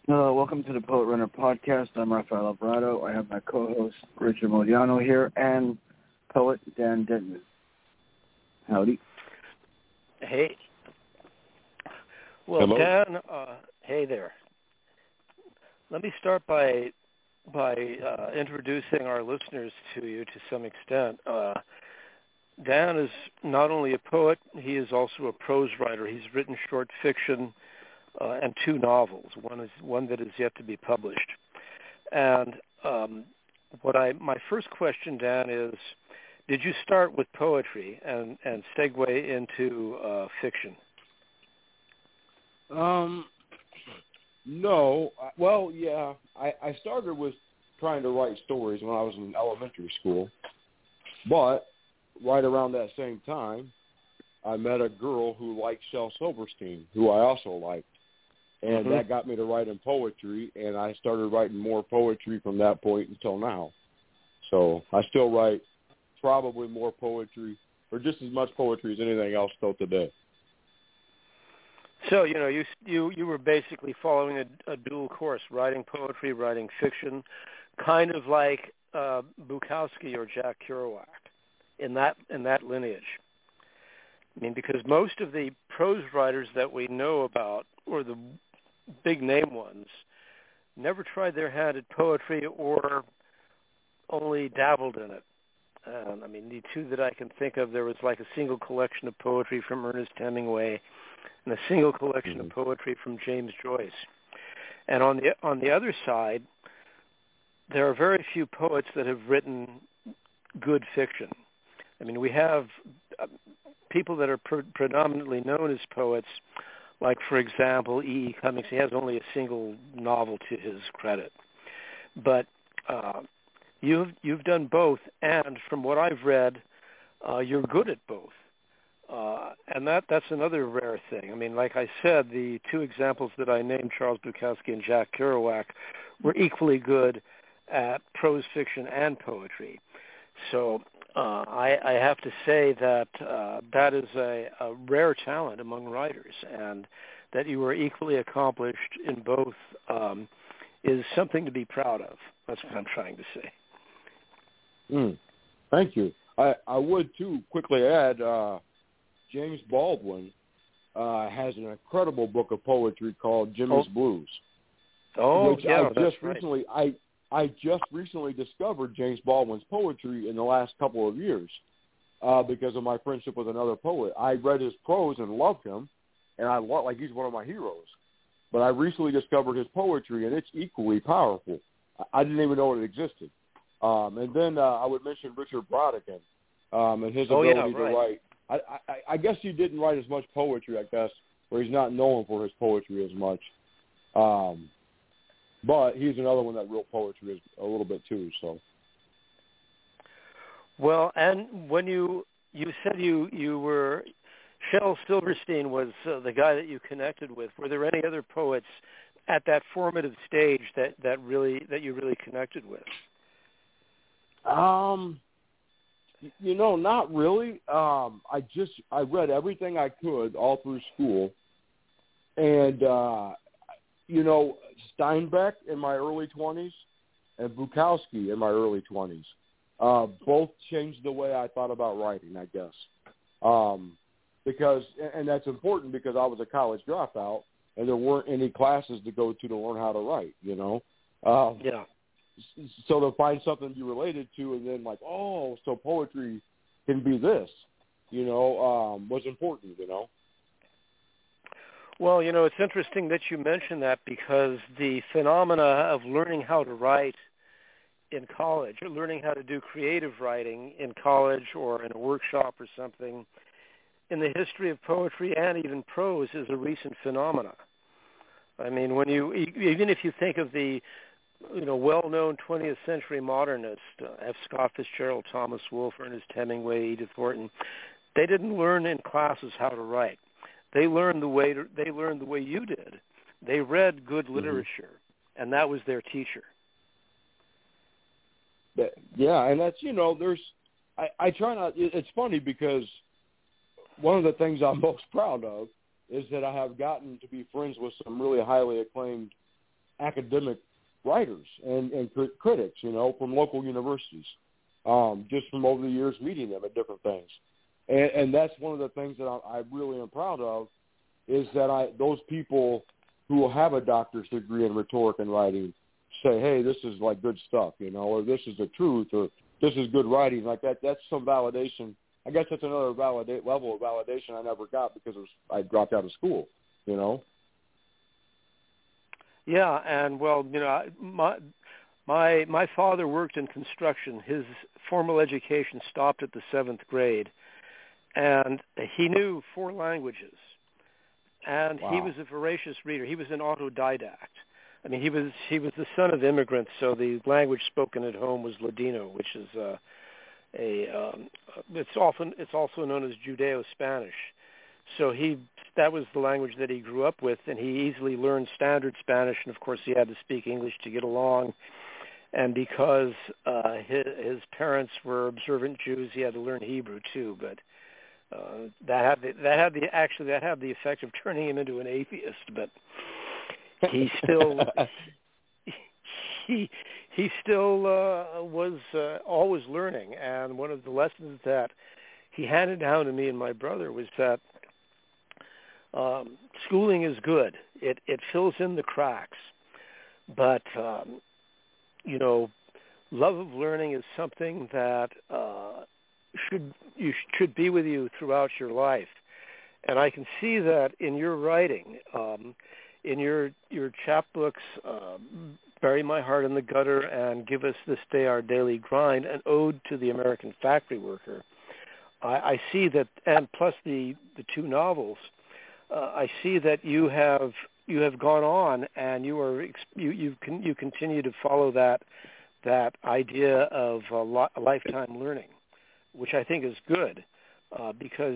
Welcome to the Poet Runner Podcast. I'm Rafael Alvarado. I have my co-host Richard Modiano here and poet Dan Denton. Howdy. Hey. Well, Hello. Dan, hey there. Let me start by introducing our listeners to you to some extent. Dan is not only a poet, he is also a prose writer. He's written short fiction and 2 novels. One that is yet to be published. And my first question, Dan, is: did you start with poetry and segue into fiction? No. Well, yeah. I started with trying to write stories when I was in elementary school, but right around that same time, I met a girl who liked Shel Silverstein, who I also liked. And that got me to writing poetry, and I started writing more poetry from that point until now. So I still write probably more poetry, or just as much poetry as anything else still today. So, you were basically following a dual course, writing poetry, writing fiction, kind of like Bukowski or Jack Kerouac in that lineage. I mean, because most of the prose writers that we know about, or the big name ones, never tried their hand at poetry or only dabbled in it. I mean, the 2 that I can think of, there was like a single collection of poetry from Ernest Hemingway and a single collection of poetry from James Joyce. And on the other side, there are very few poets that have written good fiction. I mean, we have people that are predominantly known as poets, like, for example, E.E. Cummings. He has only a single novel to his credit. But you've done both, and from what I've read, you're good at both. And that's another rare thing. I mean, like I said, the 2 examples that I named, Charles Bukowski and Jack Kerouac, were equally good at prose fiction and poetry. So I have to say that that is a rare talent among writers, and that you are equally accomplished in both is something to be proud of. That's what I'm trying to say. Thank you. I would, too, quickly add, James Baldwin has an incredible book of poetry called Jimmy's Blues. Oh, yeah, that's right. I just recently discovered James Baldwin's poetry in the last couple of years because of my friendship with another poet. I read his prose and loved him, and he's one of my heroes. But I recently discovered his poetry, and it's equally powerful. I didn't even know it existed. And then I would mention Richard Brautigan and his ability to write. I guess he didn't write as much poetry, or he's not known for his poetry as much. But he's another one that wrote poetry a little bit too. So. Well, and when you said you were, Shel Silverstein was the guy that you connected with. Were there any other poets at that formative stage that you really connected with? Not really. I read everything I could all through school, and Steinbeck in my early 20s and Bukowski in my early 20s both changed the way I thought about writing, I guess. Because that's important because I was a college dropout and there weren't any classes to go to learn how to write, Yeah. So to find something you related to and then so poetry can be this, was important, Well, it's interesting that you mention that because the phenomena of learning how to write in college, or learning how to do creative writing in college or in a workshop or something, in the history of poetry and even prose is a recent phenomena. I mean, even if you think of the well-known 20th century modernist, F. Scott Fitzgerald, Thomas Wolfe, Ernest Hemingway, Edith Wharton, they didn't learn in classes how to write. They learned the way you did. They read good literature, and that was their teacher. Yeah, and that's I try not. It's funny because one of the things I'm most proud of is that I have gotten to be friends with some really highly acclaimed academic writers and critics, from local universities, just from over the years meeting them at different things. And that's one of the things that I really am proud of, is that those people who will have a doctor's degree in rhetoric and writing say, hey, this is like good stuff, or this is the truth, or this is good writing. Like that's some validation. I guess that's another level of validation I never got because I dropped out of school, Yeah, and well, my father worked in construction. His formal education stopped at the 7th grade, and he knew 4 languages. And Wow. He was a voracious reader. He was an autodidact. I mean, he was the son of immigrants, so the language spoken at home was Ladino, which is it's also known as Judeo-Spanish. So that was the language that he grew up with, and he easily learned standard Spanish, and of course he had to speak English to get along. And because his parents were observant Jews, he had to learn Hebrew too. But that had the effect of turning him into an atheist. But he still he still was always learning. And one of the lessons that he handed down to me and my brother was that schooling is good. It fills in the cracks, but love of learning is something that should be with you throughout your life. And I can see that in your writing, in your chapbooks, Bury My Heart in the Gutter and Give Us This Day Our Daily Grind, an ode to the American factory worker. I see that, and plus the 2 novels, I see that you have gone on and you continue to follow that idea of lifetime learning, which I think is good, because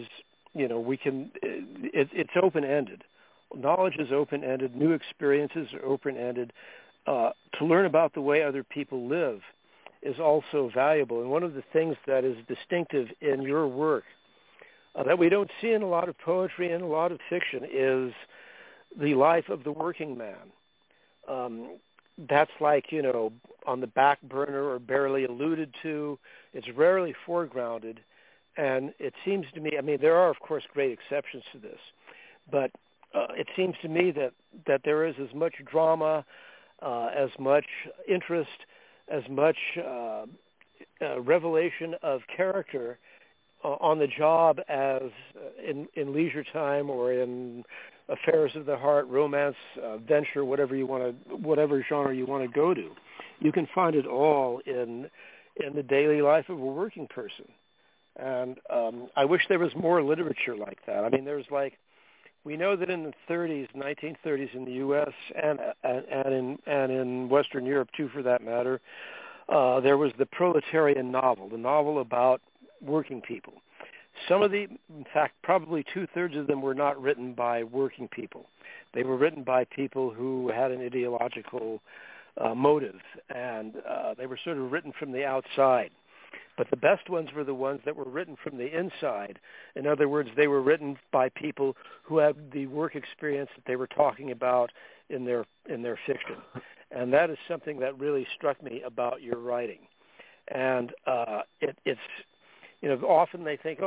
it's open-ended. Knowledge is open-ended. New experiences are open-ended. To learn about the way other people live is also valuable. And one of the things that is distinctive in your work that we don't see in a lot of poetry and a lot of fiction is the life of the working man. That's like, on the back burner or barely alluded to. It's rarely foregrounded. And it seems to me, I mean, there are, of course, great exceptions to this, but it seems to me that there is as much drama, as much interest, as much revelation of character on the job as in leisure time or in affairs of the heart, romance, venture, whatever genre you want to go to. You can find it all in the daily life of a working person. And I wish there was more literature like that. I mean, we know that in the 1930s in the U.S. and in Western Europe too, for that matter, there was the proletarian novel, the novel about working people. In fact, probably 2/3 of them were not written by working people. They were written by people who had an ideological motive, and they were sort of written from the outside. But the best ones were the ones that were written from the inside. In other words, they were written by people who had the work experience that they were talking about in their fiction. And that is something that really struck me about your writing. And it's often they think,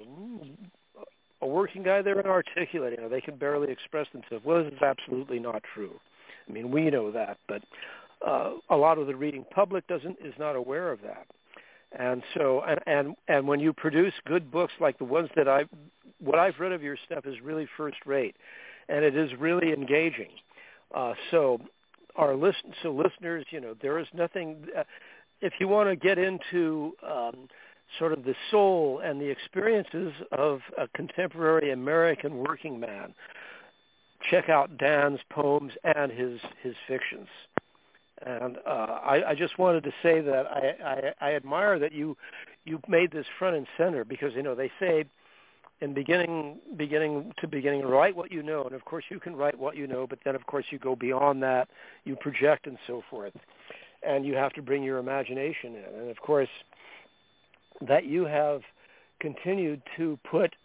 a working guy, they're inarticulate, they can barely express themselves. Well, this is absolutely not true. I mean, we know that, but a lot of the reading public is not aware of that. And so, and when you produce good books like the ones that what I've read of your stuff is really first rate, and it is really engaging. So listeners, there is nothing. If you want to get into sort of the soul and the experiences of a contemporary American working man, check out Dan's poems and his fictions. And I just wanted to say that I admire that you made this front and center, because they say in beginning, write what you know, and of course you can write what you know, but then of course you go beyond that, you project and so forth, and you have to bring your imagination in. And of course, that you have continued to put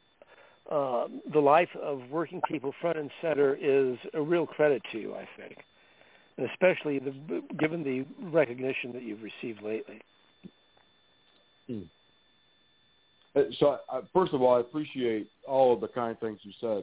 the life of working people front and center is a real credit to you, I think. and especially given the recognition that you've received lately. So, first of all, I appreciate all of the kind things you said.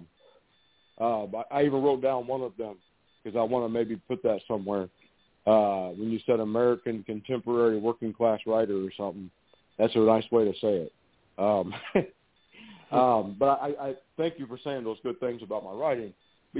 I even wrote down one of them because I want to maybe put that somewhere. When you said American contemporary working class writer or something, that's a nice way to say it. But I thank you for saying those good things about my writing. But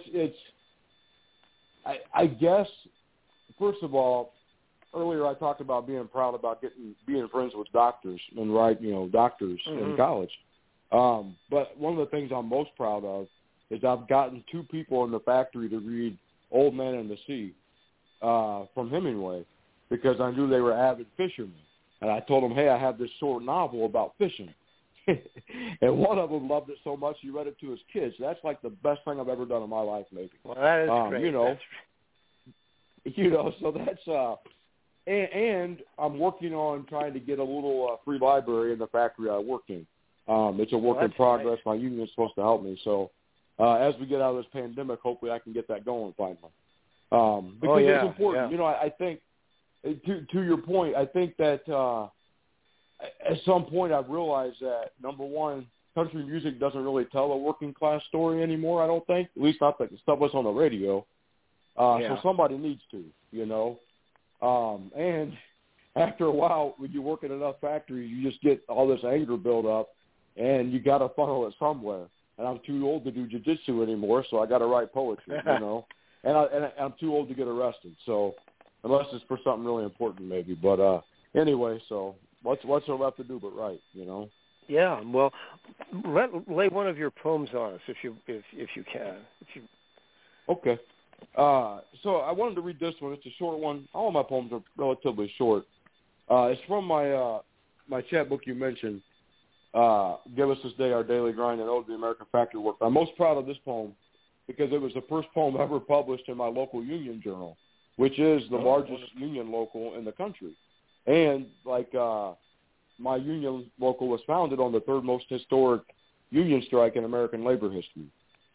I guess, first of all, earlier I talked about being proud about being friends with doctors and doctors in college. But one of the things I'm most proud of is I've gotten 2 people in the factory to read Old Man and the Sea from Hemingway because I knew they were avid fishermen. And I told them, hey, I have this short novel about fishing. And one of them loved it so much he read it to his kids. That's like the best thing I've ever done in my life, maybe. Well, that is great. So that's and I'm working on trying to get a little free library in the factory I work in. It's a work in progress. Nice. My union is supposed to help me. So as we get out of this pandemic, hopefully I can get that going finally. Because it's important. Yeah. I think, to your point, I think that at some point I've realized that, number one, country music doesn't really tell a working class story anymore, I don't think. At least not the stuff that's on the radio. So somebody needs to, And after a while, when you work in enough factories, you just get all this anger build up, and you got to funnel it somewhere. And I'm too old to do jiu-jitsu anymore, so I got to write poetry, And I'm too old to get arrested, so unless it's for something really important, maybe. But anyway, so what's there left to do but write, Yeah. Well, lay one of your poems on us if you can. Okay. So I wanted to read this one. It's a short one. All of my poems are relatively short. It's from my chapbook you mentioned. Give Us This Day Our Daily Grind and Ode to the American Factory Worker. I'm most proud of this poem because it was the first poem ever published in my local union journal, which is the largest union local in the country. And my union local was founded on the 3rd most historic union strike in American labor history.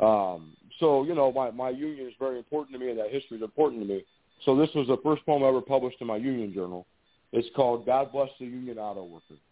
So my union is very important to me, and that history is important to me. So this was the first poem ever published in my union journal. It's called God Bless the Union Auto Worker.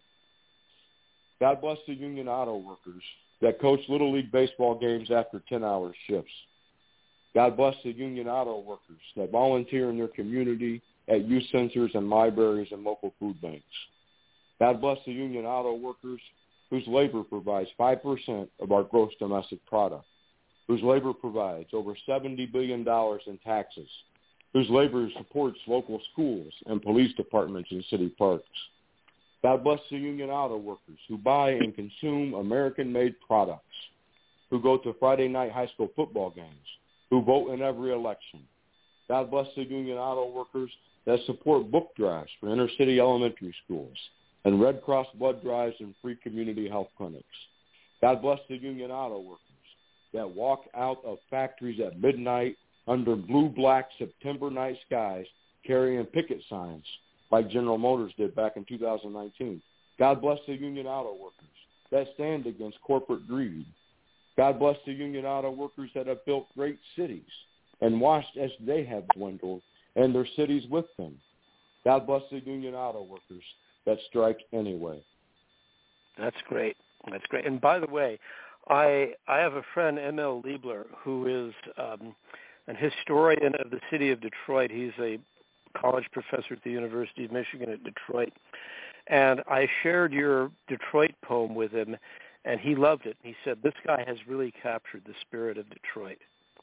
God bless the union auto workers that coach Little League baseball games after 10-hour shifts. God bless the union auto workers that volunteer in their community at youth centers and libraries and local food banks. God bless the union auto workers whose labor provides 5% of our gross domestic product, whose labor provides over $70 billion in taxes, whose labor supports local schools and police departments and city parks. God bless the union auto workers who buy and consume American-made products, who go to Friday night high school football games, who vote in every election. God bless the union auto workers that support book drives for inner-city elementary schools and Red Cross blood drives and free community health clinics. God bless the union auto workers that walk out of factories at midnight under blue-black September night skies carrying picket signs like General Motors did back in 2019. God bless the union auto workers that stand against corporate greed. God bless the union auto workers that have built great cities and watched as they have dwindled and their cities with them. God bless the union auto workers that strike anyway. That's great. That's great. And by the way, I have a friend, M.L. Liebler, who is an historian of the city of Detroit. He's a college professor at the University of Michigan at Detroit. And I shared your Detroit poem with him, and he loved it. He said, this guy has really captured the spirit of Detroit.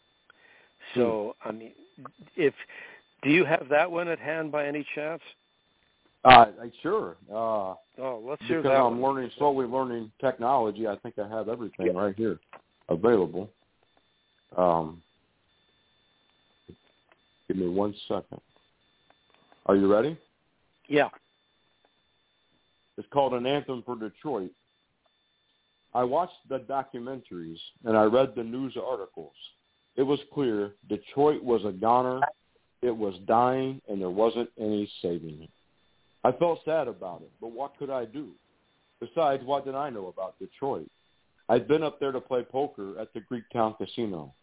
So, I mean, do you have that one at hand by any chance? Sure. Let's hear that. Because I'm slowly learning technology, I think I have everything right here available. Give me 1 second. Are you ready? Yeah. It's called An Anthem for Detroit. I watched the documentaries and I read the news articles. It was clear Detroit was a goner, it was dying, and there wasn't any saving it. I felt sad about it, but what could I do? Besides, what did I know about Detroit? I'd been up there to play poker at the Greektown Casino,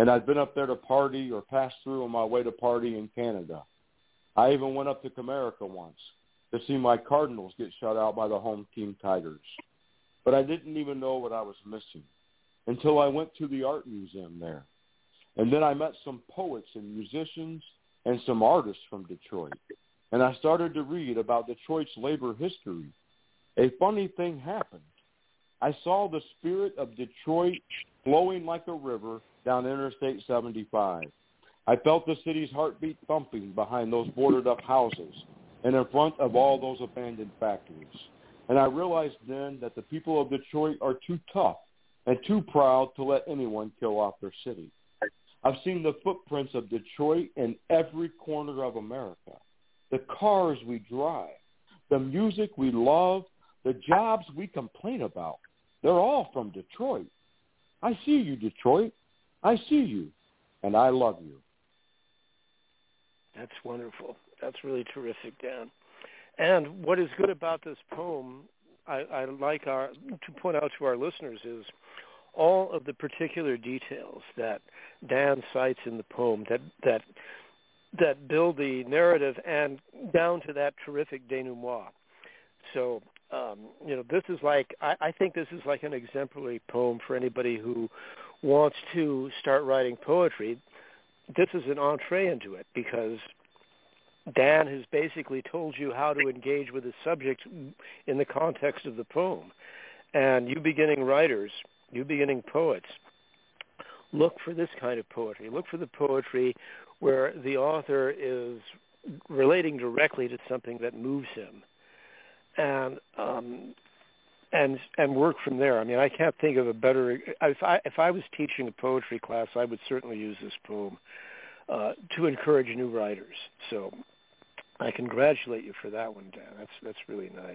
And I'd been up there to party or pass through on my way to party in Canada. I even went up to Comerica once to see my Cardinals get shut out by the home team Tigers. But I didn't even know what I was missing until I went to the art museum there. And then I met some poets and musicians and some artists from Detroit. And I started to read about Detroit's labor history. A funny thing happened. I saw the spirit of Detroit flowing like a river down Interstate 75. I felt the city's heartbeat thumping behind those boarded-up houses and in front of all those abandoned factories. And I realized then that the people of Detroit are too tough and too proud to let anyone kill off their city. I've seen the footprints of Detroit in every corner of America. The cars we drive, the music we love, the jobs we complain about. They're all from Detroit. I see you, Detroit. I see you, and I love you. That's wonderful. That's really terrific, Dan. And what is good about this poem, I like to point out to our listeners, is all of the particular details that Dan cites in the poem that build the narrative and down to that terrific denouement. So, this is like, I think this is like an exemplary poem for anybody who wants to start writing poetry. This is an entree into it because Dan has basically told you how to engage with the subject in the context of the poem. And you beginning writers, you beginning poets, look for this kind of poetry. Look for the poetry where the author is relating directly to something that moves him, and work from there. I mean, I can't think of a better. If I was teaching a poetry class, I would certainly use this poem to encourage new writers. So I congratulate you for that one, Dan. That's really nice.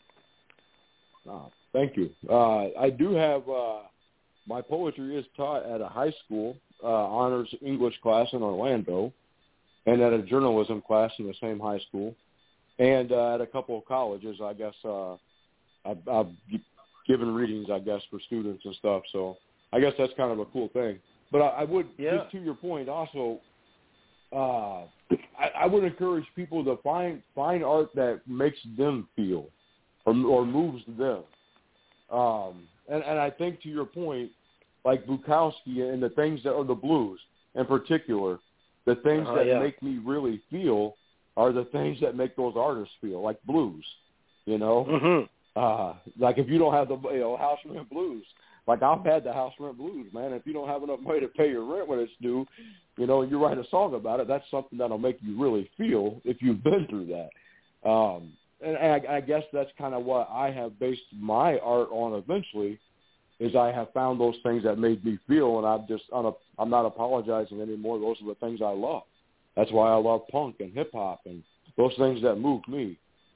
Thank you. I do have my poetry is taught at a high school honors English class in Orlando, and at a journalism class in the same high school, and at a couple of colleges. I guess I've given readings, I guess, for students and stuff. So I guess that's kind of a cool thing. But I would, just to your point, also, I would encourage people to find art that makes them feel or moves them. And I think to your point, like Bukowski and the things that are the blues in particular, the things that make me really feel are the things that make those artists feel, like blues, like if you don't have the house rent blues, like I've had the house rent blues, man. If you don't have enough money to pay your rent when it's due, and you write a song about it, that's something that'll make you really feel if you've been through that. And I guess that's kind of what I have based my art on eventually, is I have found those things that made me feel, and I'm not apologizing anymore. Those are the things I love. That's why I love punk and hip hop and those things that move me,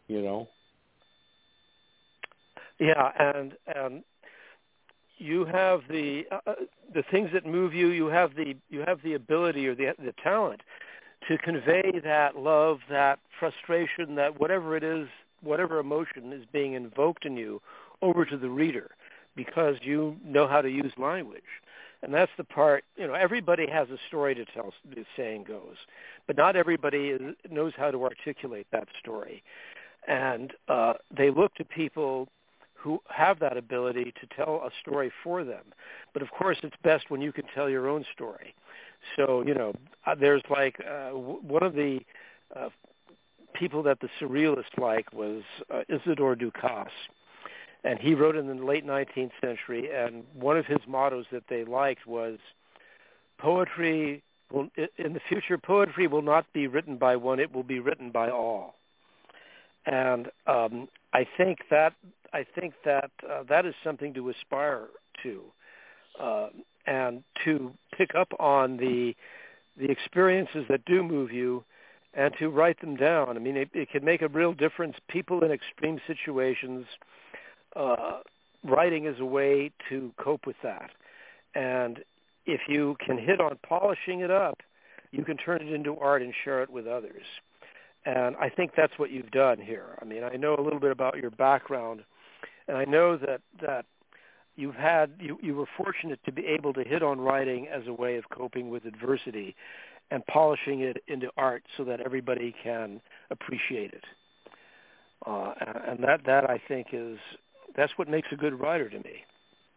Yeah, and you have the things that move you. You have the ability or the talent to convey that love, that frustration, that whatever it is, whatever emotion is being invoked in you, over to the reader, because you know how to use language. And that's the part, everybody has a story to tell, the saying goes, but not everybody knows how to articulate that story. And they look to people who have that ability to tell a story for them. But of course, it's best when you can tell your own story. So, there's like one of the people that the surrealists like was Isidore Ducasse. And he wrote in the late 19th century, and one of his mottos that they liked was, in the future, poetry will not be written by one, it will be written by all. And I think that is something to aspire to, and to pick up on the experiences that do move you, and to write them down. I mean, it can make a real difference. People in extreme situations, writing is a way to cope with that. And if you can hit on polishing it up, you can turn it into art and share it with others. And I think that's what you've done here. I mean, I know a little bit about your background, and I know that you were fortunate to be able to hit on writing as a way of coping with adversity and polishing it into art so that everybody can appreciate it. And that I think that's what makes a good writer to me.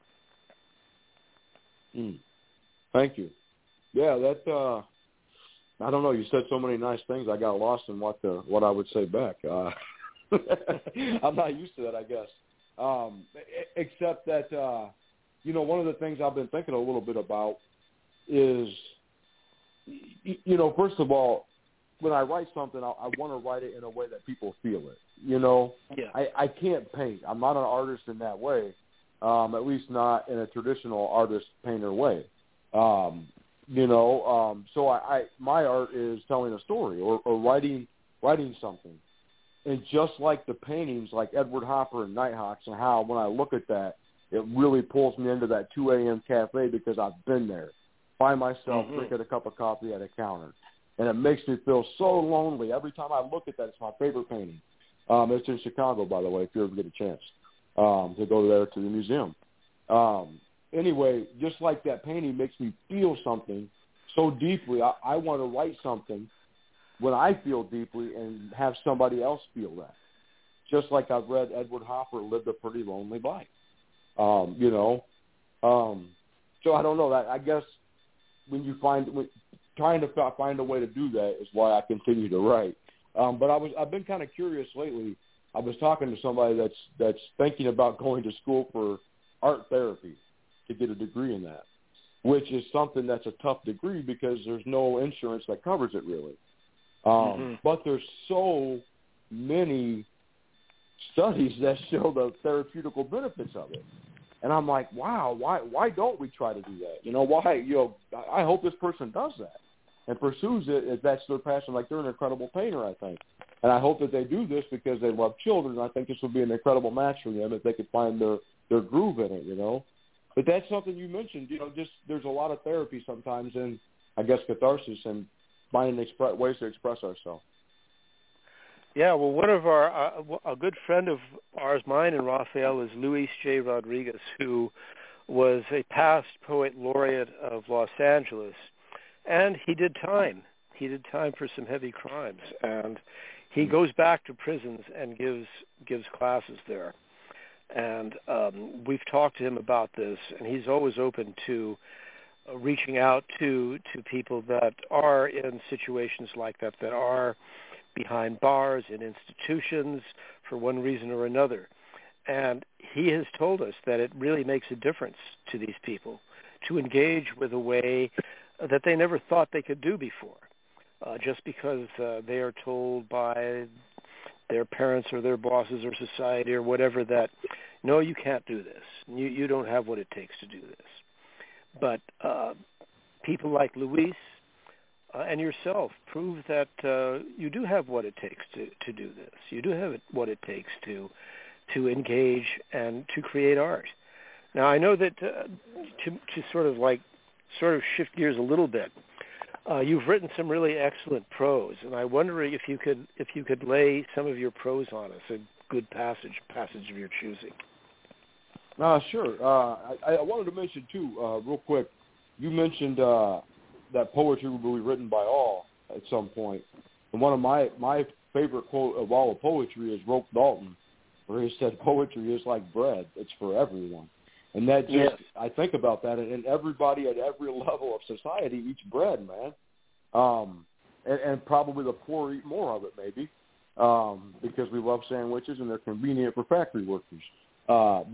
Thank you. Yeah, that I don't know. You said so many nice things. I got lost in what I would say back. I'm not used to that, I guess. Except that one of the things I've been thinking a little bit about is, first of all, when I write something, I want to write it in a way that people feel it. Yeah. I can't paint. I'm not an artist in that way, at least not in a traditional artist-painter way. So my art is telling a story or writing something. And just like the paintings, like Edward Hopper and Nighthawks, and how when I look at that, it really pulls me into that 2 a.m. cafe because I've been there. Find myself drinking a cup of coffee at a counter. And it makes me feel so lonely. Every time I look at that, it's my favorite painting. It's in Chicago, by the way, if you ever get a chance to go there to the museum. Anyway, just like that painting makes me feel something so deeply, I want to write something when I feel deeply and have somebody else feel that. Just like I've read Edward Hopper lived a pretty lonely life. So I don't know. That I guess when trying to find a way to do that is why I continue to write. But I've been kind of curious lately. I was talking to somebody that's thinking about going to school for art therapy to get a degree in that, which is something that's a tough degree because there's no insurance that covers it really. But there's so many studies that show the therapeutical benefits of it. And I'm like, wow, why don't we try to do that? Why? I hope this person does that and pursues it if that's their passion. Like, they're an incredible painter, I think. And I hope that they do this because they love children. I think this would be an incredible match for them if they could find their groove in it, But that's something you mentioned, just there's a lot of therapy sometimes in, I guess, catharsis and finding ways to express ourselves. Yeah, well, one of a good friend of ours, mine and Raphael, is Luis J. Rodriguez, who was a past poet laureate of Los Angeles, and he did time. He did time for some heavy crimes, and he goes back to prisons and gives classes there. And we've talked to him about this, and he's always open to reaching out to people that are in situations like that are behind bars in institutions for one reason or another. And he has told us that it really makes a difference to these people to engage with a way that they never thought they could do before, just because they are told by their parents or their bosses or society or whatever that, no, you can't do this. You don't have what it takes to do this. But people like Luis and yourself prove that you do have what it takes to do this. You do have what it takes to engage and to create art. Now, I know that to sort of shift gears a little bit, you've written some really excellent prose, and I wonder if you could lay some of your prose on us, a good passage of your choosing. Sure. I wanted to mention too, real quick. You mentioned that poetry will be written by all at some point, and one of my favorite quote of all of poetry is Rope Dalton, where he said, "Poetry is like bread; it's for everyone." And that just, I think about that, and everybody at every level of society eats bread, man. And probably the poor eat more of it, maybe, because we love sandwiches and they're convenient for factory workers. But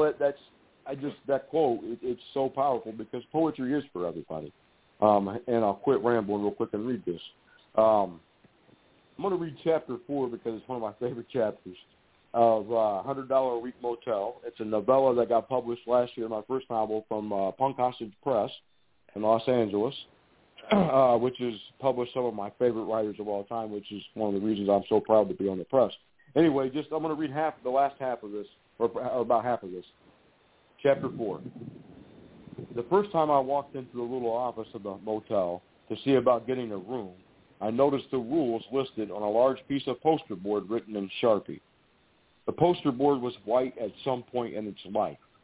that quote, it's so powerful because poetry is for everybody. And I'll quit rambling real quick and read this. I'm going to read chapter 4 because it's one of my favorite chapters of $100 a Week Motel. It's a novella that got published last year, my first novel, from Punk Hostage Press in Los Angeles, which has published some of my favorite writers of all time, which is one of the reasons I'm so proud to be on the press. Anyway, I'm going to read the last half of this, or about half of this. Chapter 4. The first time I walked into the little office of the motel to see about getting a room, I noticed the rules listed on a large piece of poster board written in Sharpie. The poster board was white at some point in its life.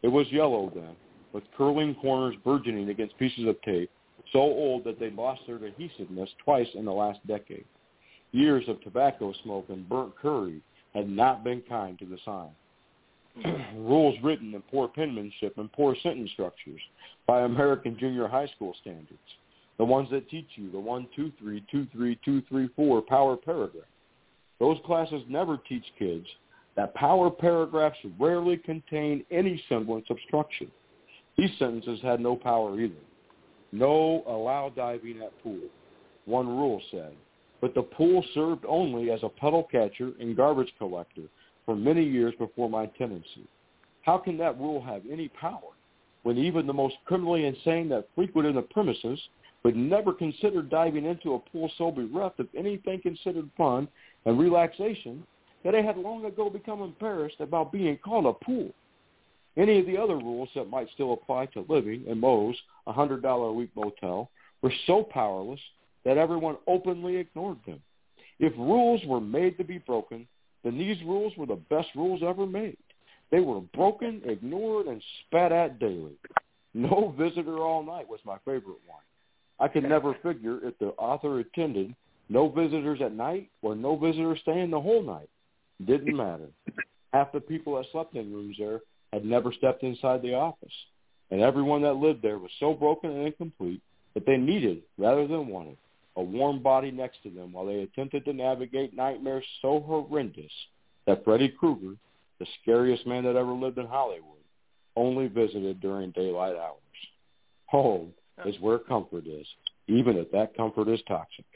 It was yellow then, with curling corners burgeoning against pieces of tape, so old that they'd lost their adhesiveness twice in the last decade. Years of tobacco smoke and burnt curry had not been kind to the sign. Rules written in poor penmanship and poor sentence structures by American junior high school standards. The ones that teach you the 1, 2, 3, 2, 3, 2, 3, 4 power paragraph. Those classes never teach kids that power paragraphs rarely contain any semblance of structure. These sentences had no power either. No allow diving at pool, one rule said, but the pool served only as a puddle catcher and garbage collector for many years before my tenancy. How can that rule have any power when even the most criminally insane that frequented the premises would never consider diving into a pool so bereft of anything considered fun and relaxation that they had long ago become embarrassed about being called a pool? Any of the other rules that might still apply to living in Moe's $100 a week motel were so powerless that everyone openly ignored them. If rules were made to be broken, then these rules were the best rules ever made. They were broken, ignored, and spat at daily. No visitor all night was my favorite one. I could never figure if the author intended no visitors at night or no visitors staying the whole night. Didn't matter. Half the people that slept in rooms there had never stepped inside the office, and everyone that lived there was so broken and incomplete that they needed, rather than wanted, a warm body next to them while they attempted to navigate nightmares so horrendous that Freddy Krueger, the scariest man that ever lived in Hollywood, only visited during daylight hours. Home is where comfort is, even if that comfort is toxic.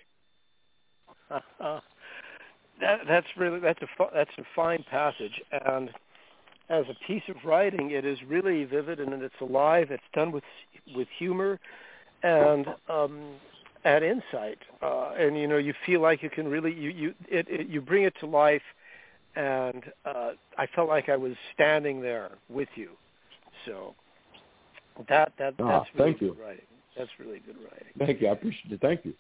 That's a fine passage, and as a piece of writing, it is really vivid and it's alive. It's done with humor and insight, and you feel like you can really you bring it to life, and I felt like I was standing there with you. So that's really good writing. That's really good writing. Thank you. I appreciate it. Thank you.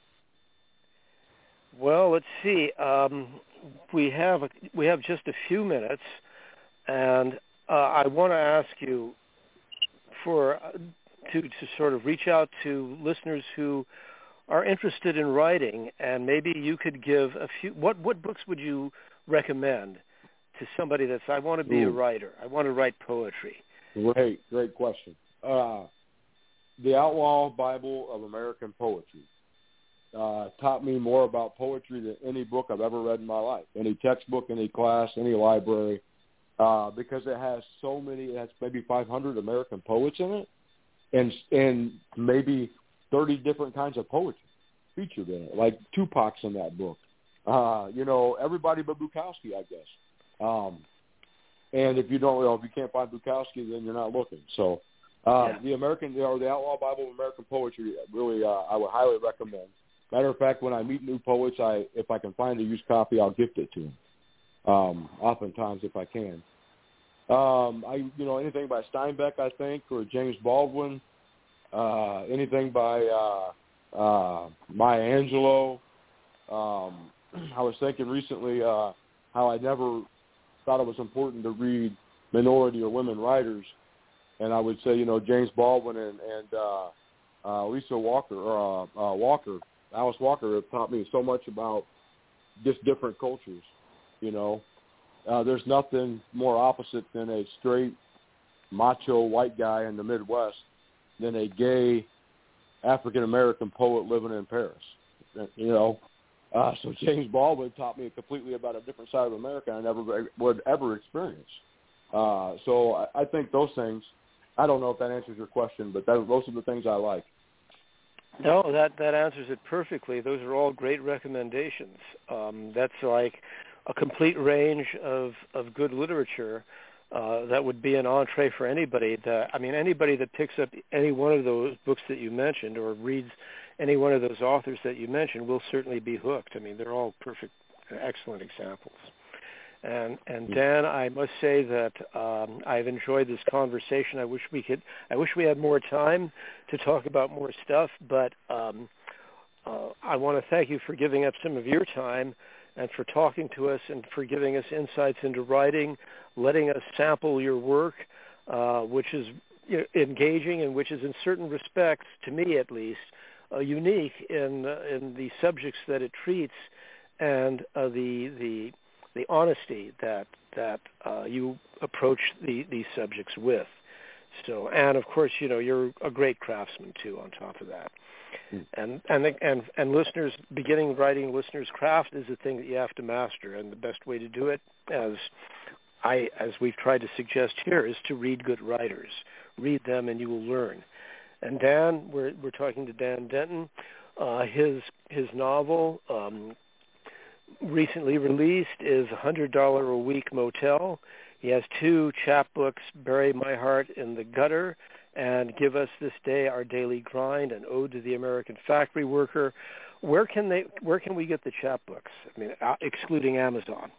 Well, let's see. We have just a few minutes, and I want to ask you to sort of reach out to listeners who are interested in writing, and maybe you could give a few. What books would you recommend to somebody that's I want to be a writer. I want to write poetry. Great question. The Outlaw Bible of American Poetry taught me more about poetry than any book I've ever read in my life, any textbook, any class, any library, because it has it has maybe 500 American poets in it, and maybe 30 different kinds of poetry featured in it, like Tupac's in that book. Everybody but Bukowski, I guess. And if you can't find Bukowski, then you're not looking. So the Outlaw Bible of American Poetry, really, I would highly recommend. Matter of fact, when I meet new poets, if I can find a used copy, I'll gift it to them. Oftentimes, if I can. Anything by Steinbeck, I think, or James Baldwin. Anything by Maya Angelou. I was thinking recently how I never thought it was important to read minority or women writers, and I would say James Baldwin and Lisa Walker or Alice Walker have taught me so much about just different cultures. There's nothing more opposite than a straight macho white guy in the Midwest than a gay African-American poet living in Paris. So James Baldwin taught me completely about a different side of America I never would ever experience. So I think those things, I don't know if that answers your question, but those are the things I like. No, that answers it perfectly. Those are all great recommendations. That's like a complete range of good literature that would be an entree for anybody. Anybody that picks up any one of those books that you mentioned or reads any one of those authors that you mentioned will certainly be hooked. They're all perfect, excellent examples. And Dan, I must say that I've enjoyed this conversation. I wish we had more time to talk about more stuff, but I want to thank you for giving up some of your time and for talking to us and for giving us insights into writing, letting us sample your work. which is engaging and which is in certain respects, to me at least, unique in the subjects that it treats and the honesty that you approach these subjects with. So, and of course, you're a great craftsman too. On top of that, and listeners, beginning writing listeners' craft is a thing that you have to master, and the best way to do it, as we've tried to suggest here, is to read good writers. Read them, and you will learn. And Dan, we're talking to Dan Denton. His novel, recently released, is $100 a Week Motel. He has 2 chapbooks, Bury My Heart in the Gutter and Give Us This Day Our Daily Grind, an ode to the American factory worker. Where can we get the chapbooks? I mean, excluding Amazon.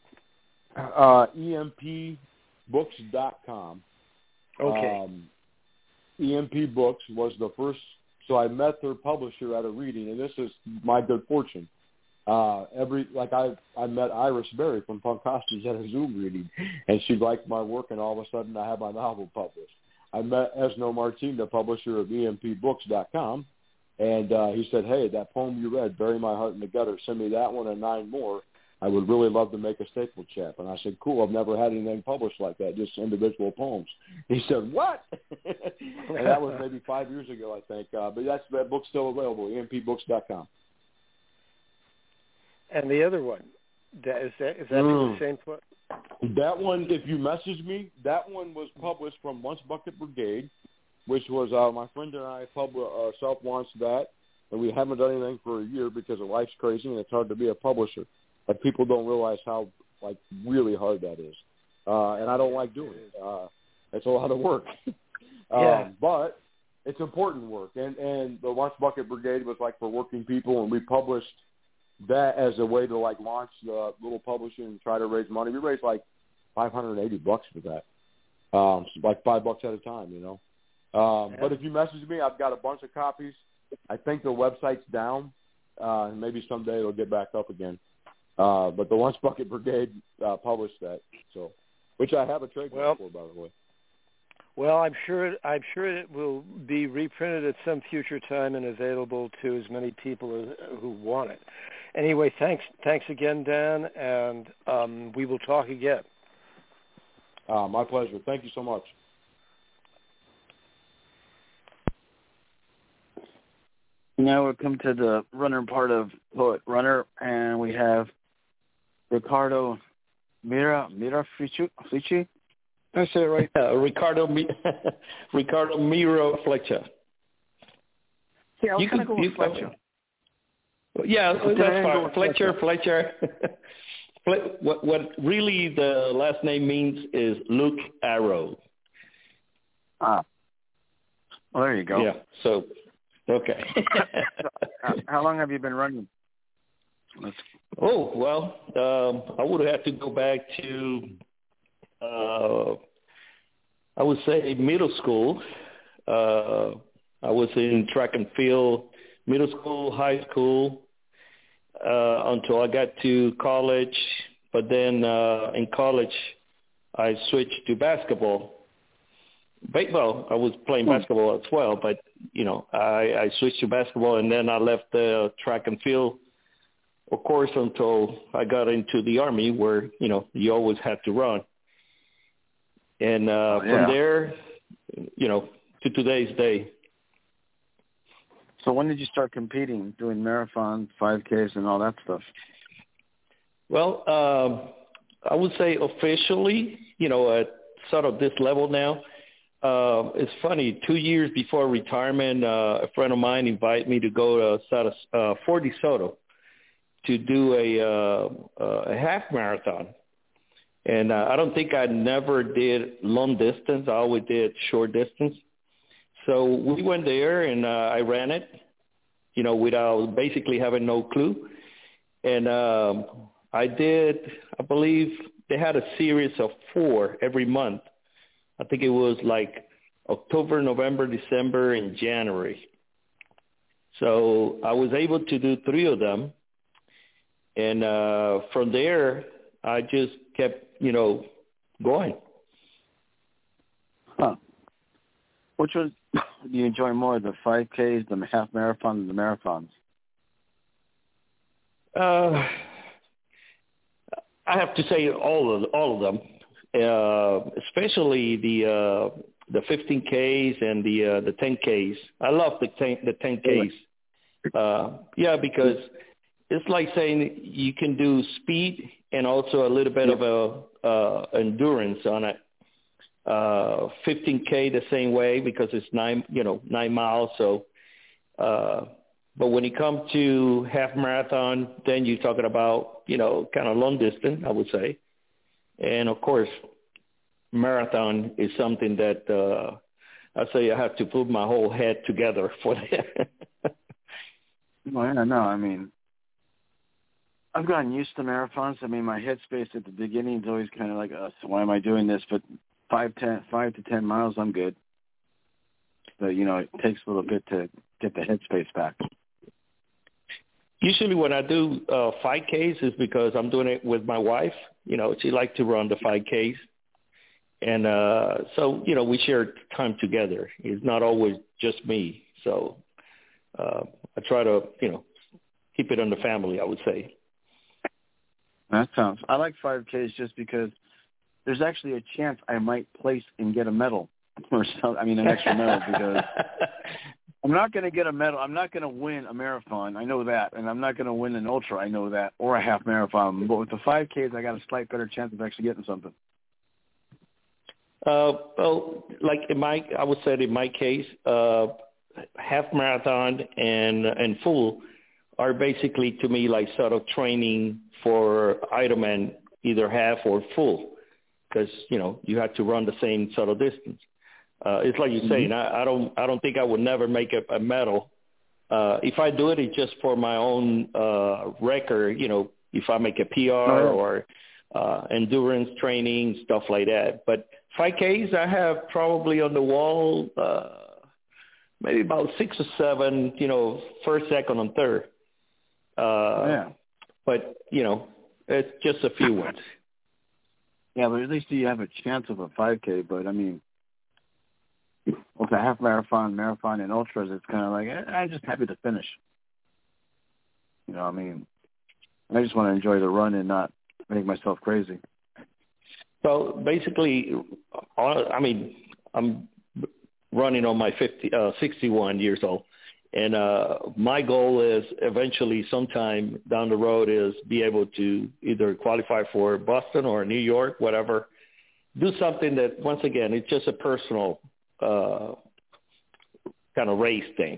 EMPbooks.com. Okay. EMP Books was the first, so I met their publisher at a reading, and this is my good fortune. I met Iris Berry from Punk Hostage at a Zoom reading, and she liked my work, and all of a sudden I had my novel published. I met Esno Martin, the publisher of EMPbooks.com, and he said, hey, that poem you read, Bury My Heart in the Gutter, send me that one and 9 more. I would really love to make a staple chap. And I said, cool, I've never had anything published like that, just individual poems. He said, what? And that was maybe 5 years ago, I think. But that book's still available, EMPbooks.com. And the other one, is that the same one? That one, if you message me, that one was published from Lunch Bucket Brigade, which was my friend and I self-launched that, and we haven't done anything for a year because of life's crazy and it's hard to be a publisher. But people don't realize how really hard that is, and I don't like doing it. It's a lot of work, but it's important work. And the Lunch Bucket Brigade was for working people, and we published that as a way to launch the little publishing and try to raise money. We raised $580 for that, $5 at a time, But if you message me, I've got a bunch of copies. I think the website's down, and maybe someday it'll get back up again. But the Lunch Bucket Brigade published that, which I have a trademark for, by the way. Well, I'm sure it will be reprinted at some future time and available to as many people who want it. Anyway, thanks again, Dan, and we will talk again. My pleasure. Thank you so much. Now we'll come to the runner part of Poet Runner, and we have Ricardo Mirafici. Did I say it right? Ricardo Miro Fletcher. Yeah, I was going to go with Fletcher. Yeah, that's fine. Fletcher. What really the last name means is Luke Arrow. Ah. Well, there you go. Yeah, so, okay. How long have you been running? I would have to go back to, I would say middle school. I was in track and field, middle school, high school, until I got to college. But then in college, I switched to basketball. Well, I was playing basketball as well, but, I switched to basketball, and then I left the track and field, of course, until I got into the Army where, you always have to run. And from there, to today's day. So when did you start competing, doing marathons, 5Ks, and all that stuff? Well, I would say officially, at sort of this level now, it's funny, 2 years before retirement, a friend of mine invited me to go to Fort DeSoto to do a half marathon. And I don't think I never did long distance. I always did short distance. So we went there, and I ran it, without basically having no clue. And I believe they had a series of 4 every month. I think it was October, November, December, and January. So I was able to do 3 of them. And from there, I just kept, going. Huh. Which one do you enjoy more, the 5Ks, the half marathons, the marathons? I have to say all of them, especially the 15Ks and the 10Ks. I love the 10Ks. Yeah, because it's like saying you can do speed and also a little bit of endurance on it. 15K the same way because it's 9 miles. So, but when it comes to half marathon, then you're talking about, kind of long distance, I would say. And of course, marathon is something that I say I have to put my whole head together for that. Well, yeah, no, I mean, I've gotten used to marathons. I mean, my headspace at the beginning is always kind of like, so why am I doing this? But 5 to 10 miles, I'm good. But, it takes a little bit to get the headspace back. Usually when I do 5Ks is because I'm doing it with my wife. She likes to run the 5Ks. And so, we share time together. It's not always just me. So I try to, keep it on the family, I would say. I like 5Ks just because there's actually a chance I might place and get a medal or something. I mean, an extra medal because I'm not going to get a medal. I'm not going to win a marathon. I know that. And I'm not going to win an ultra. I know that. Or a half marathon. But with the 5Ks, I got a slight better chance of actually getting something. Well, like I would say in my case, half marathon and full are basically to me like sort of training for Ironman, either half or full, because you have to run the same sort of distance. It's like you're saying. I don't think I would never make a medal. If I do it, it's just for my own record. If I make a PR or endurance training, stuff like that. But 5Ks, I have probably on the wall maybe about 6 or 7, first, second, and third. But, it's just a few ones. Yeah, but at least you have a chance of a 5K. But, I mean, with a half marathon, and ultras, it's kind of like, I'm just happy to finish. I mean, I just want to enjoy the run and not make myself crazy. Well, basically, I mean, I'm running on my 61 years old. And my goal is eventually sometime down the road is be able to either qualify for Boston or New York, whatever. Do something that, once again, it's just a personal kind of race thing.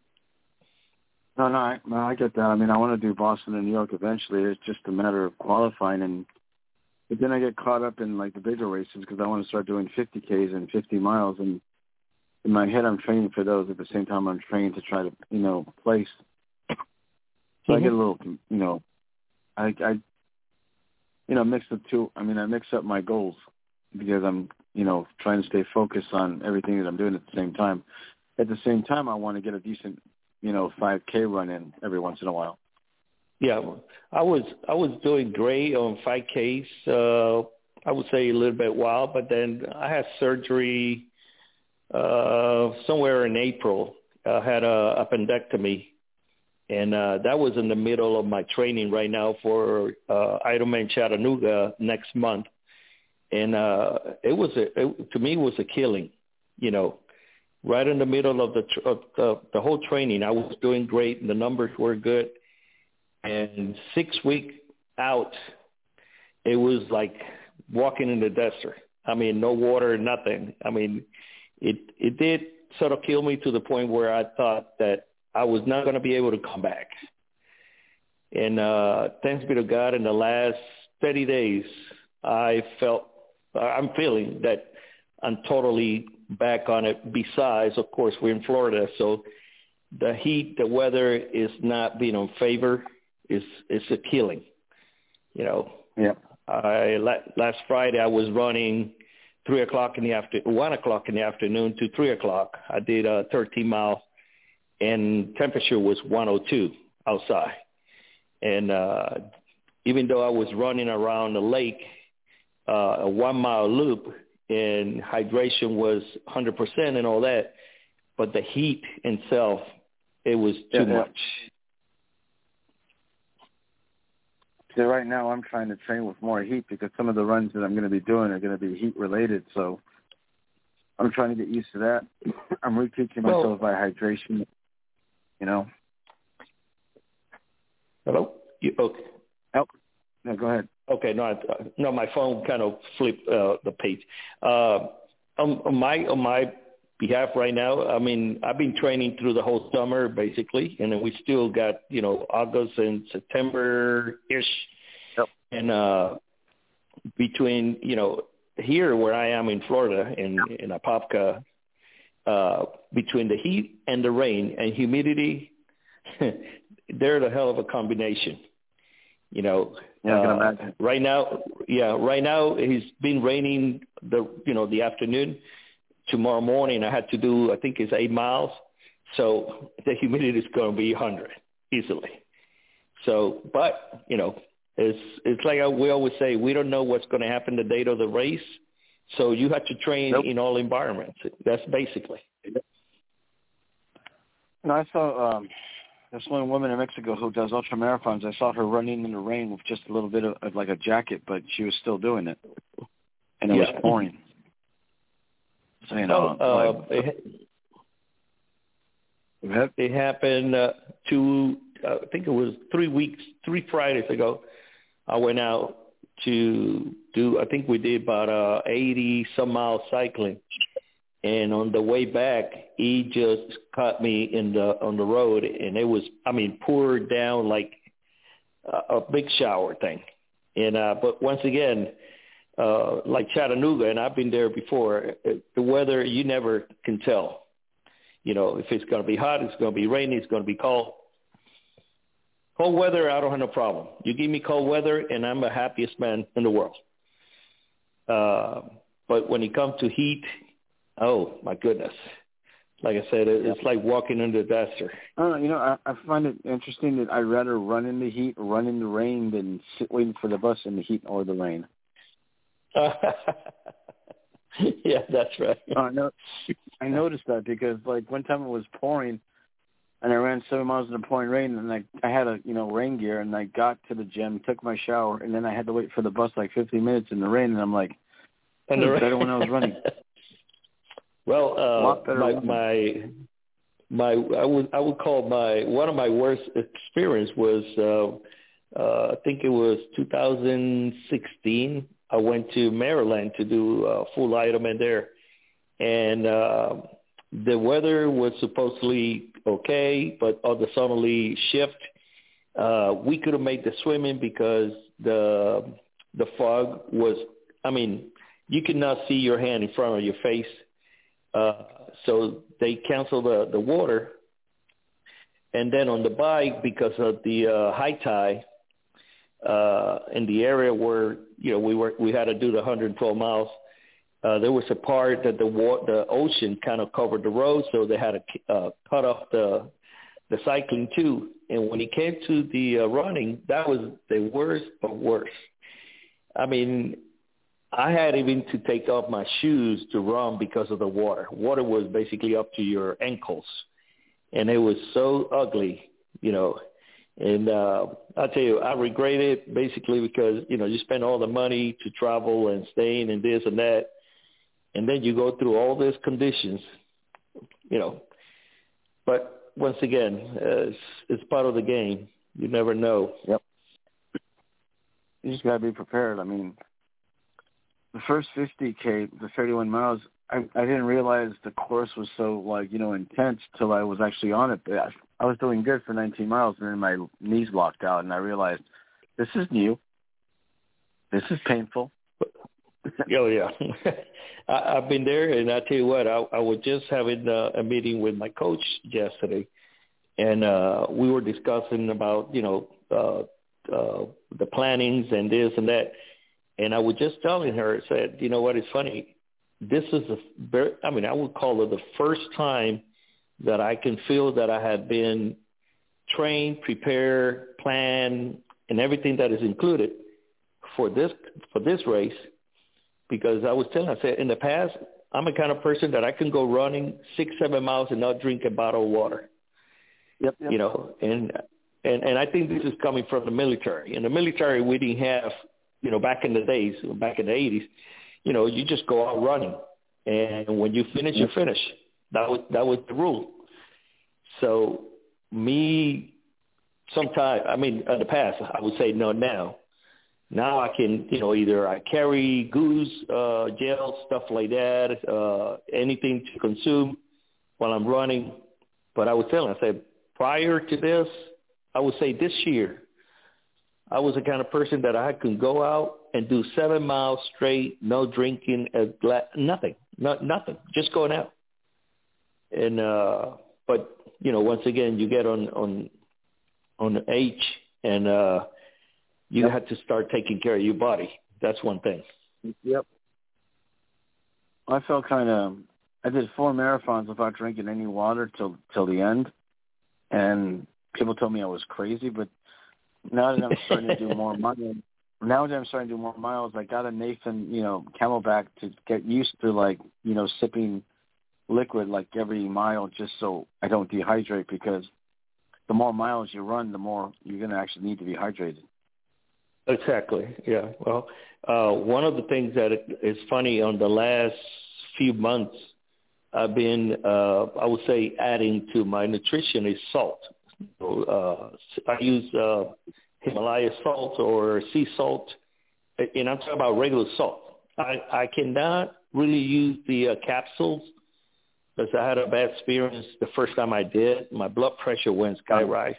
No, I get that. I mean, I want to do Boston and New York eventually. It's just a matter of qualifying. But then I get caught up in, like, the bigger races because I want to start doing 50Ks and 50 miles. And in my head, I'm training for those. At the same time, I'm training to try to, place. So I get a little, I mix the two. I mean, I mix up my goals because I'm, trying to stay focused on everything that I'm doing at the same time. At the same time, I want to get a decent, 5K run in every once in a while. Yeah, I was doing great on 5Ks. I would say a little bit wild, but then I had surgery somewhere in April. I had a appendectomy, and that was in the middle of my training right now for Ironman Chattanooga next month. And to me, it was a killing, right in the middle of the whole training. I was doing great, and the numbers were good. And 6 weeks out, it was like walking in the desert. I mean, no water, nothing. I mean, it did sort of kill me to the point where I thought that I was not going to be able to come back. And thanks be to God, in the last 30 days, I'm feeling that I'm totally back on it. Besides, of course, we're in Florida, so the heat, the weather is not being in favor. It's a killing, Yeah. Last Friday I was running 1 o'clock in the afternoon to 3 o'clock. I did 13 miles, and temperature was 102 outside. And even though I was running around the lake, a 1 mile loop, and hydration was 100% and all that, but the heat itself, it was too much. So right now I'm trying to train with more heat because some of the runs that I'm going to be doing are going to be heat related. So I'm trying to get used to that. I'm reteaching myself by hydration, you know. Hello? Okay. Oh, no, go ahead. Okay, no, my phone kind of flipped the page. On my behalf right now, I mean, I've been training through the whole summer basically, and then we still got, August and September-ish. Yep. And between, here where I am in Florida, in Apopka, between the heat and the rain and humidity, they're the hell of a combination. I can imagine. Right now it's been raining the afternoon. Tomorrow morning I had to do, I think it's 8 miles. So the humidity is going to be 100 easily. So, but, it's like we always say, we don't know what's going to happen the date of the race. So you have to train in all environments. That's basically. I saw this one woman in Mexico who does ultra marathons. I saw her running in the rain with just a little bit of like a jacket, but she was still doing it, and it was pouring. So it happened I think it was 3 Fridays ago. I went out to do. I think we did about 80 some miles cycling. And on the way back, he just caught me on the road, and it was, poured down like a big shower thing. And but once again, like Chattanooga, and I've been there before, the weather, you never can tell. If it's going to be hot, it's going to be rainy, it's going to be cold. Cold weather, I don't have no problem. You give me cold weather, and I'm the happiest man in the world. But when it comes to heat, oh, my goodness. Like I said, it's like walking in the desert. I find it interesting that I'd rather run in the heat or run in the rain than sit waiting for the bus in the heat or the rain. Yeah, that's right. I noticed that because, like, one time it was pouring, and I ran 7 miles in the pouring rain, and I had a, rain gear, and I got to the gym, took my shower, and then I had to wait for the bus like 15 minutes in the rain, and I'm like, it was better when I was running. Well, I would call one of my worst experience was I think it was 2016. I went to Maryland to do a full Ironman there, and the weather was supposedly okay, but on the southerly shift, we could have made the swimming because the fog was. You could not see your hand in front of your face. So they canceled the water, and then on the bike, because of the high tide in the area where we had to do the 112 miles, there was a part that the ocean kind of covered the road, so they had to cut off the cycling too. And when it came to the running, that was the worst of worst. I had even to take off my shoes to run because of the water. Water was basically up to your ankles, and it was so ugly, And I'll tell you, I regret it basically because, you spend all the money to travel and staying and this and that, and then you go through all these conditions, But once again, it's part of the game. You never know. Yep. You just got to be prepared. The first 50K, the 31 miles, I didn't realize the course was so, intense till I was actually on it. I was doing good for 19 miles, and then my knees blocked out, and I realized, this is new. This is painful. Oh, yeah. I've been there, and I tell you what, I was just having a meeting with my coach yesterday, and we were discussing about, the plannings and this and that. And I was just telling her, I said, you know what, it's funny. This is I would call it the first time that I can feel that I had been trained, prepared, planned, and everything that is included for this race because I was telling, I said, in the past, I'm a kind of person that I can go running 6-7 miles and not drink a bottle of water. Yep. You know, and I think this is coming from the military. In the military, we didn't have, you know, back in the days, back in the 80s, you know, you just go out running, and when you finish, you finish. That was the rule. So me, sometimes, I mean, in the past, I would say no now. Now I can, you know, either I carry goose, gel, stuff like that, anything to consume while I'm running. But I was telling, I said, prior to this, I would say this year, I was the kind of person that I could go out and do 7 miles straight, no drinking, nothing, just going out. And but you know, once again, you get on age, and you have to start taking care of your body. That's one thing. Yep. I felt I did 4 marathons without drinking any water till the end, and people told me I was crazy. But now that I'm starting to do more miles, I got a Nathan, you know, Camelback to get used to, like, you know, sipping liquid like every mile, just so I don't dehydrate, because the more miles you run, the more you're going to actually need to be hydrated. Exactly. Yeah. Well, one of the things that is funny on the last few months, I've been, I would say, adding to my nutrition is salt. I use Himalaya salt or sea salt, and I'm talking about regular salt. I cannot really use the capsules, because I had a bad experience the first time I did. My blood pressure went skyrocket.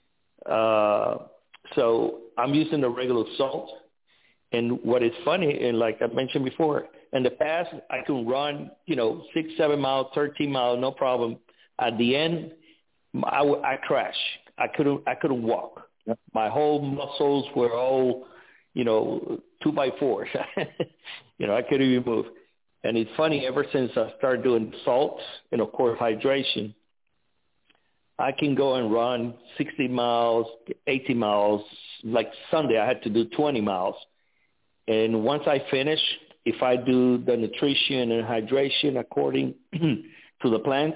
So I'm using the regular salt. And what is funny, and like I mentioned before, in the past, I could run, you know, 6-7 miles, 13 miles, no problem. At the end, I crashed. I couldn't walk. Yep. My whole muscles were all, you know, 2x4s. You know, I couldn't even move. And it's funny, ever since I started doing salt and, of course, hydration, I can go and run 60 miles, 80 miles. Like Sunday, I had to do 20 miles. And once I finish, if I do the nutrition and hydration according to the plans,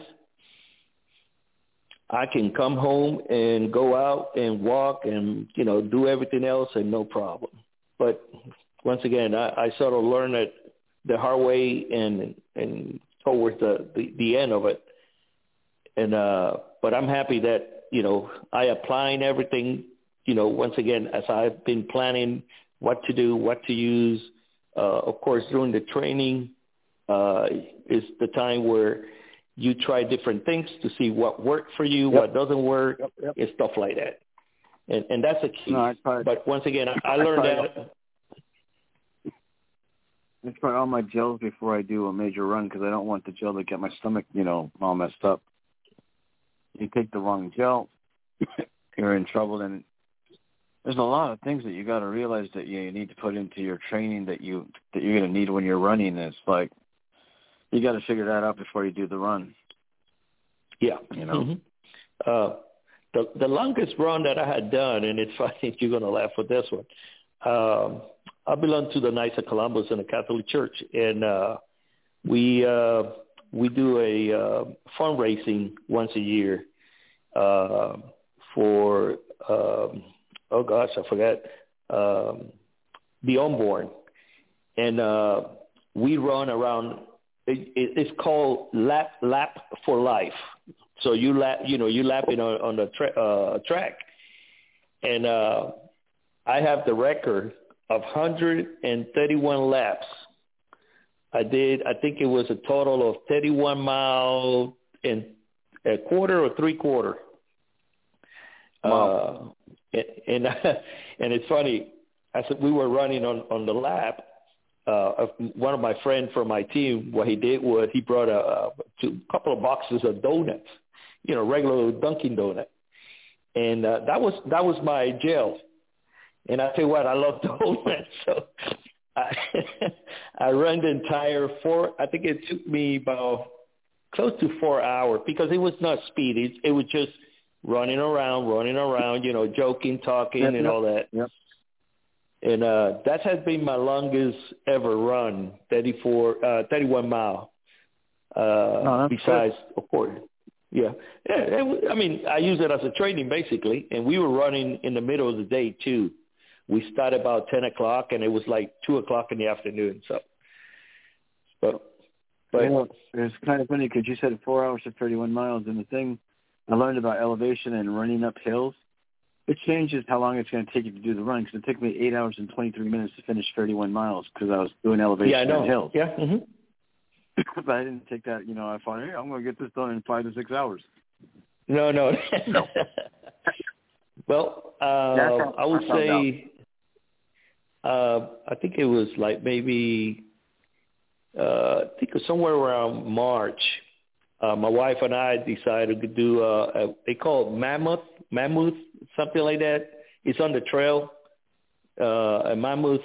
I can come home and go out and walk and, you know, do everything else and no problem. But once again, I sort of learned it the hard way and towards the end of it. And but I'm happy that, you know, I applying everything, you know, once again, as I've been planning what to do, what to use. Of course, during the training is the time where you try different things to see what worked for you, yep. what doesn't work, yep. and stuff like that. And that's a key. No, but once again, I learned that. I try all my gels before I do a major run, because I don't want the gel to get my stomach, you know, all messed up. You take the wrong gel, you're in trouble. And there's a lot of things that you got to realize that you need to put into your training that you're going to need when you're running. It's like you got to figure that out before you do the run. Yeah, you know. Mm-hmm. The longest run that I had done, and it's funny, you're going to laugh with this one. I belong to the Knights of Columbus in the Catholic Church, and we do a fundraising once a year for I forgot the Unborn, and we run around. It's called lap for life. So you lapping on the track, and I have the record of 131 laps. I think it was a total of 31 miles and a quarter or three-quarter. Wow. And it's funny, we were running on the lap. One of my friends from my team, what he did was he brought a couple of boxes of donuts, you know, regular Dunkin' donut. And that was my gel. And I tell you what, I love donuts. So I ran the entire I think it took me about close to 4 hours, because it was not speed. It was just running around, you know, joking, talking, and all that. Yep. And that has been my longest ever run, 31 mile. Besides, of course. Yeah. I mean, I use it as a training basically, and we were running in the middle of the day too. We started about 10 o'clock, and it was like 2 o'clock in the afternoon. So, but it's kind of funny because you said 4 hours to 31 miles, and the thing I learned about elevation and running up hills, it changes how long it's going to take you to do the run. Because it took me 8 hours and 23 minutes to finish 31 miles because I was doing elevation and hills. Yeah. Mm-hmm. But I didn't take that. I thought, hey, I'm going to get this done in 5 to 6 hours. No. Well, I would say. I think it was like maybe, I think it was somewhere around March. My wife and I decided to do they call it Mammoth, something like that. It's on the trail, a Mammoth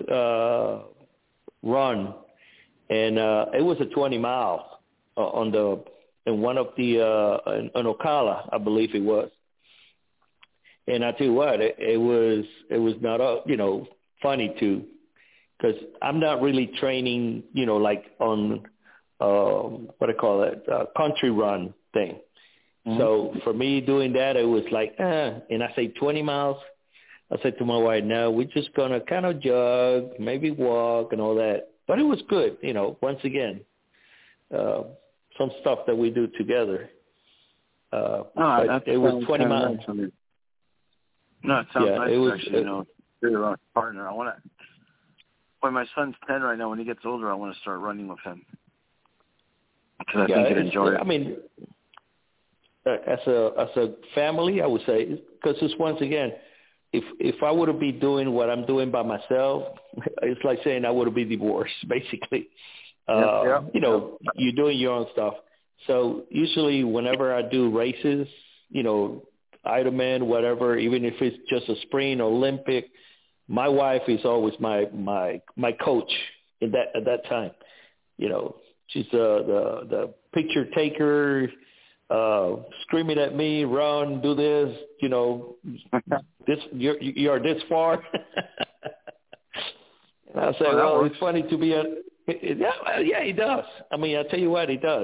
run, and it was a 20 mile in one of the in Ocala, I believe it was. And I tell you what, it was not funny too, because I'm not really training, like on what I call it, country run thing. Mm-hmm. So for me doing that, it was like, and I say 20 miles. I said to my wife, no, we're just going to kind of jog, maybe walk and all that. But it was good, once again, some stuff that we do together. But it was 20 miles. Nice. No, it sounds nice, it was, actually, you're a partner. When my son's 10 right now, when he gets older, I want to start running with him. Because I think he'd enjoy it. I mean, as a family, I would say, because it's once again, if I were to be doing what I'm doing by myself, it's like saying I would be divorced, basically. You're doing your own stuff. So usually whenever I do races, Ironman, whatever, even if it's just a sprint, Olympic, my wife is always my coach at that time. She's the picture taker, screaming at me, run, do this, this you're this far. And I say, well, it's funny to be yeah, he does. I mean, I tell you what, he does.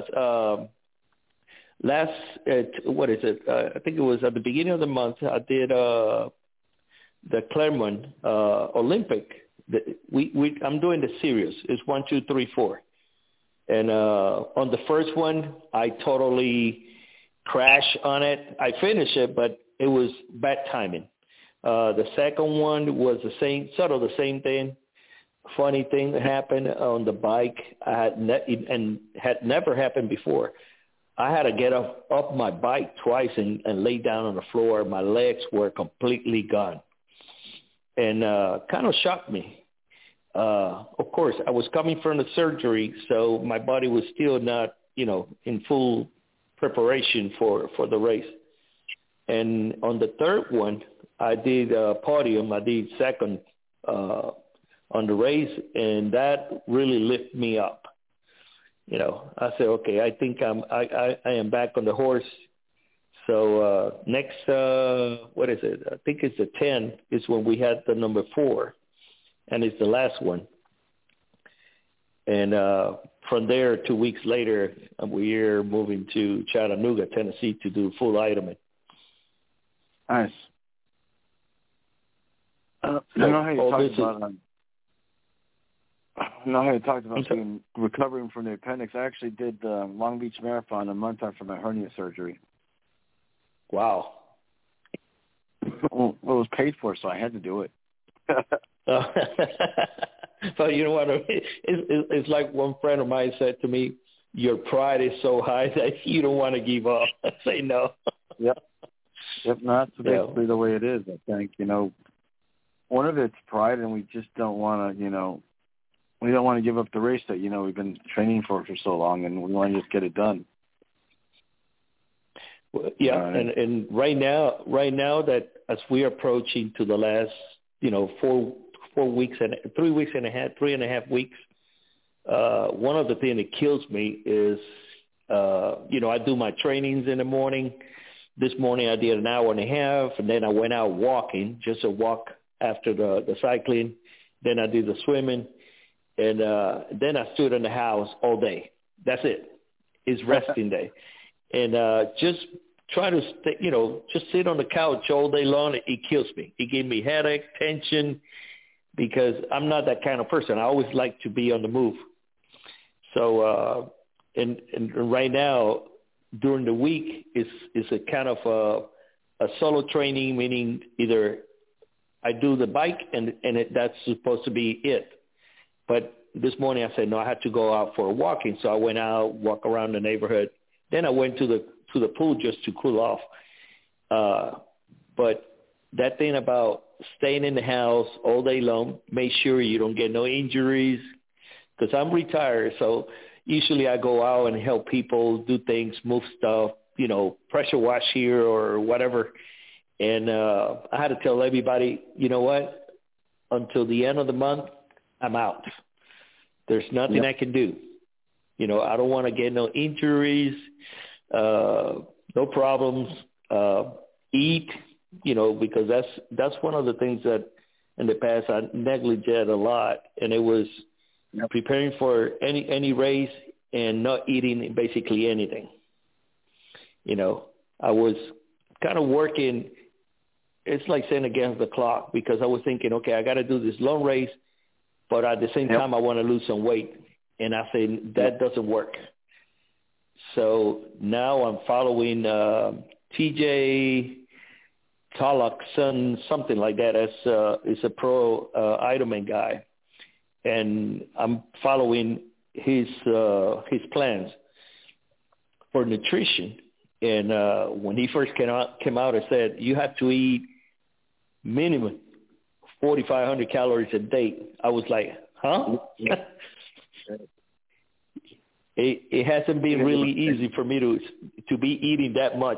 What is it? I think it was at the beginning of the month. I did the Claremont Olympic. I'm doing the series. It's 1, 2, 3, 4. And on the first one, I totally crashed on it. I finished it, but it was bad timing. The second one was the same thing. Funny thing that happened on the bike. Had never happened before. I had to get up my bike twice and lay down on the floor. My legs were completely gone, and kind of shocked me. Of course, I was coming from the surgery, so my body was still not, in full preparation for the race. And on the third one, I did podium. I did second on the race, and that really lifted me up. I said, okay, I think I am back on the horse. So next, what is it? I think it's the 10 is when we had the number 4, and it's the last one. And from there, 2 weeks later, we're moving to Chattanooga, Tennessee, to do full Ironman. Nice. I know how you talked about being recovering from the appendix. I actually did the Long Beach Marathon a month after my hernia surgery. Wow. Well, it was paid for, so I had to do it. So you know what? It's like one friend of mine said to me, your pride is so high that you don't want to give up. I say no. Yep, no, that's basically the way it is, I think. One of it's pride, and we just don't want to, we don't want to give up the race that, we've been training for so long, and we want to just get it done. Well, yeah, and right now that as we're approaching to the last, 4 weeks and 3 weeks and a half, 3.5 weeks, one of the things that kills me is, I do my trainings in the morning. This morning I did an hour and a half, and then I went out walking, just a walk after the cycling. Then I did the swimming, and then I stood in the house all day. That's it. It's resting day. And just try to stay, just sit on the couch all day long. It kills me. It gave me headache, tension, because I'm not that kind of person. I always like to be on the move. So, and right now, during the week, is a kind of a solo training, meaning either I do the bike and that's supposed to be it. But this morning I said, no, I had to go out for a walking. So I went out, walk around the neighborhood. Then I went to the pool just to cool off. But that thing about staying in the house all day long, make sure you don't get no injuries, because I'm retired. So usually I go out and help people do things, move stuff, pressure wash here or whatever. And I had to tell everybody, you know what, until the end of the month, I'm out. There's nothing I can do. I don't want to get no injuries, no problems, eat, because that's one of the things that in the past I neglected a lot, and it was preparing for any race and not eating basically anything. I was kind of working, it's like saying against the clock, because I was thinking, okay, I got to do this long race, but at the same time I want to lose some weight. And I said, that doesn't work. So now I'm following TJ Tollockson, something like that. It's a pro Ironman guy. And I'm following his plans for nutrition. And when he first came out and said, you have to eat minimum 4,500 calories a day, I was like, huh? It hasn't been really easy for me to be eating that much,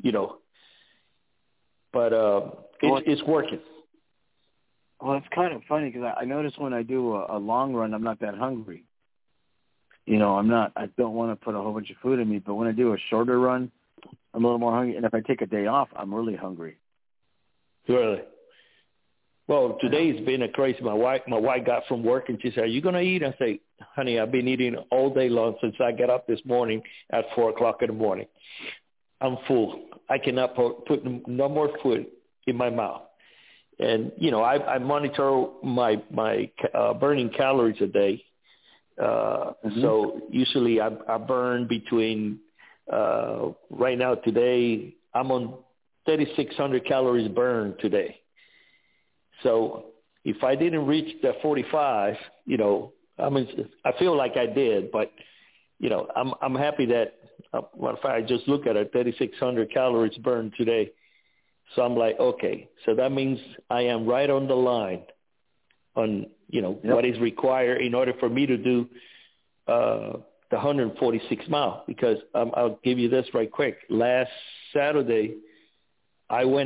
but it's working. Well, it's kind of funny because I notice when I do a long run, I'm not that hungry. I don't want to put a whole bunch of food in me, but when I do a shorter run, I'm a little more hungry. And if I take a day off, I'm really hungry. Really? Well, today's been a crazy. My wife got from work and she said, "Are you going to eat?" I say, "Honey, I've been eating all day long since I got up this morning at 4:00 in the morning. I'm full. I cannot put no more food in my mouth." And I monitor my burning calories a day. So usually I burn between right now today I'm on 3,600 calories burned today. So if I didn't reach the 45, I feel like I did, but I'm happy that if I just look at it, 3,600 calories burned today. So I'm like, okay, so that means I am right on the line on what is required in order for me to do the 146 miles. Because I'll give you this right quick. Last Saturday, I went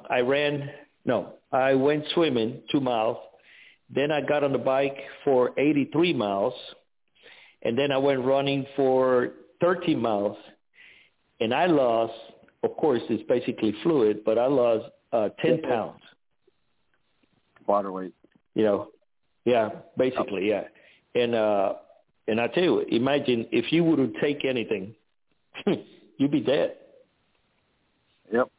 swimming 2 miles. Then I got on the bike for 83 miles. And then I went running for 13 miles. And I lost, of course, it's basically fluid, but I lost 10 pounds. Water weight. Yeah, basically, yeah. And I tell you, imagine if you were to take anything, you'd be dead. Yep.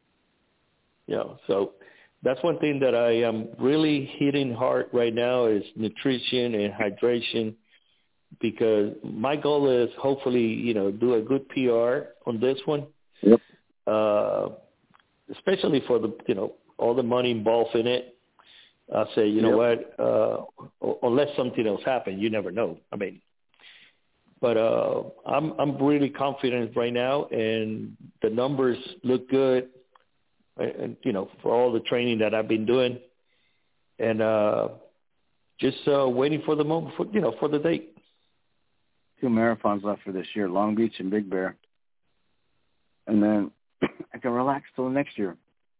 So that's one thing that I am really hitting hard right now is nutrition and hydration, because my goal is hopefully, do a good PR on this one. Yep. Especially for the, all the money involved in it. I say, you know what, unless something else happens, you never know. But I'm really confident right now, and the numbers look good. And for all the training that I've been doing, and just waiting for the moment for the date. 2 marathons left for this year: Long Beach and Big Bear, and then I can relax till next year.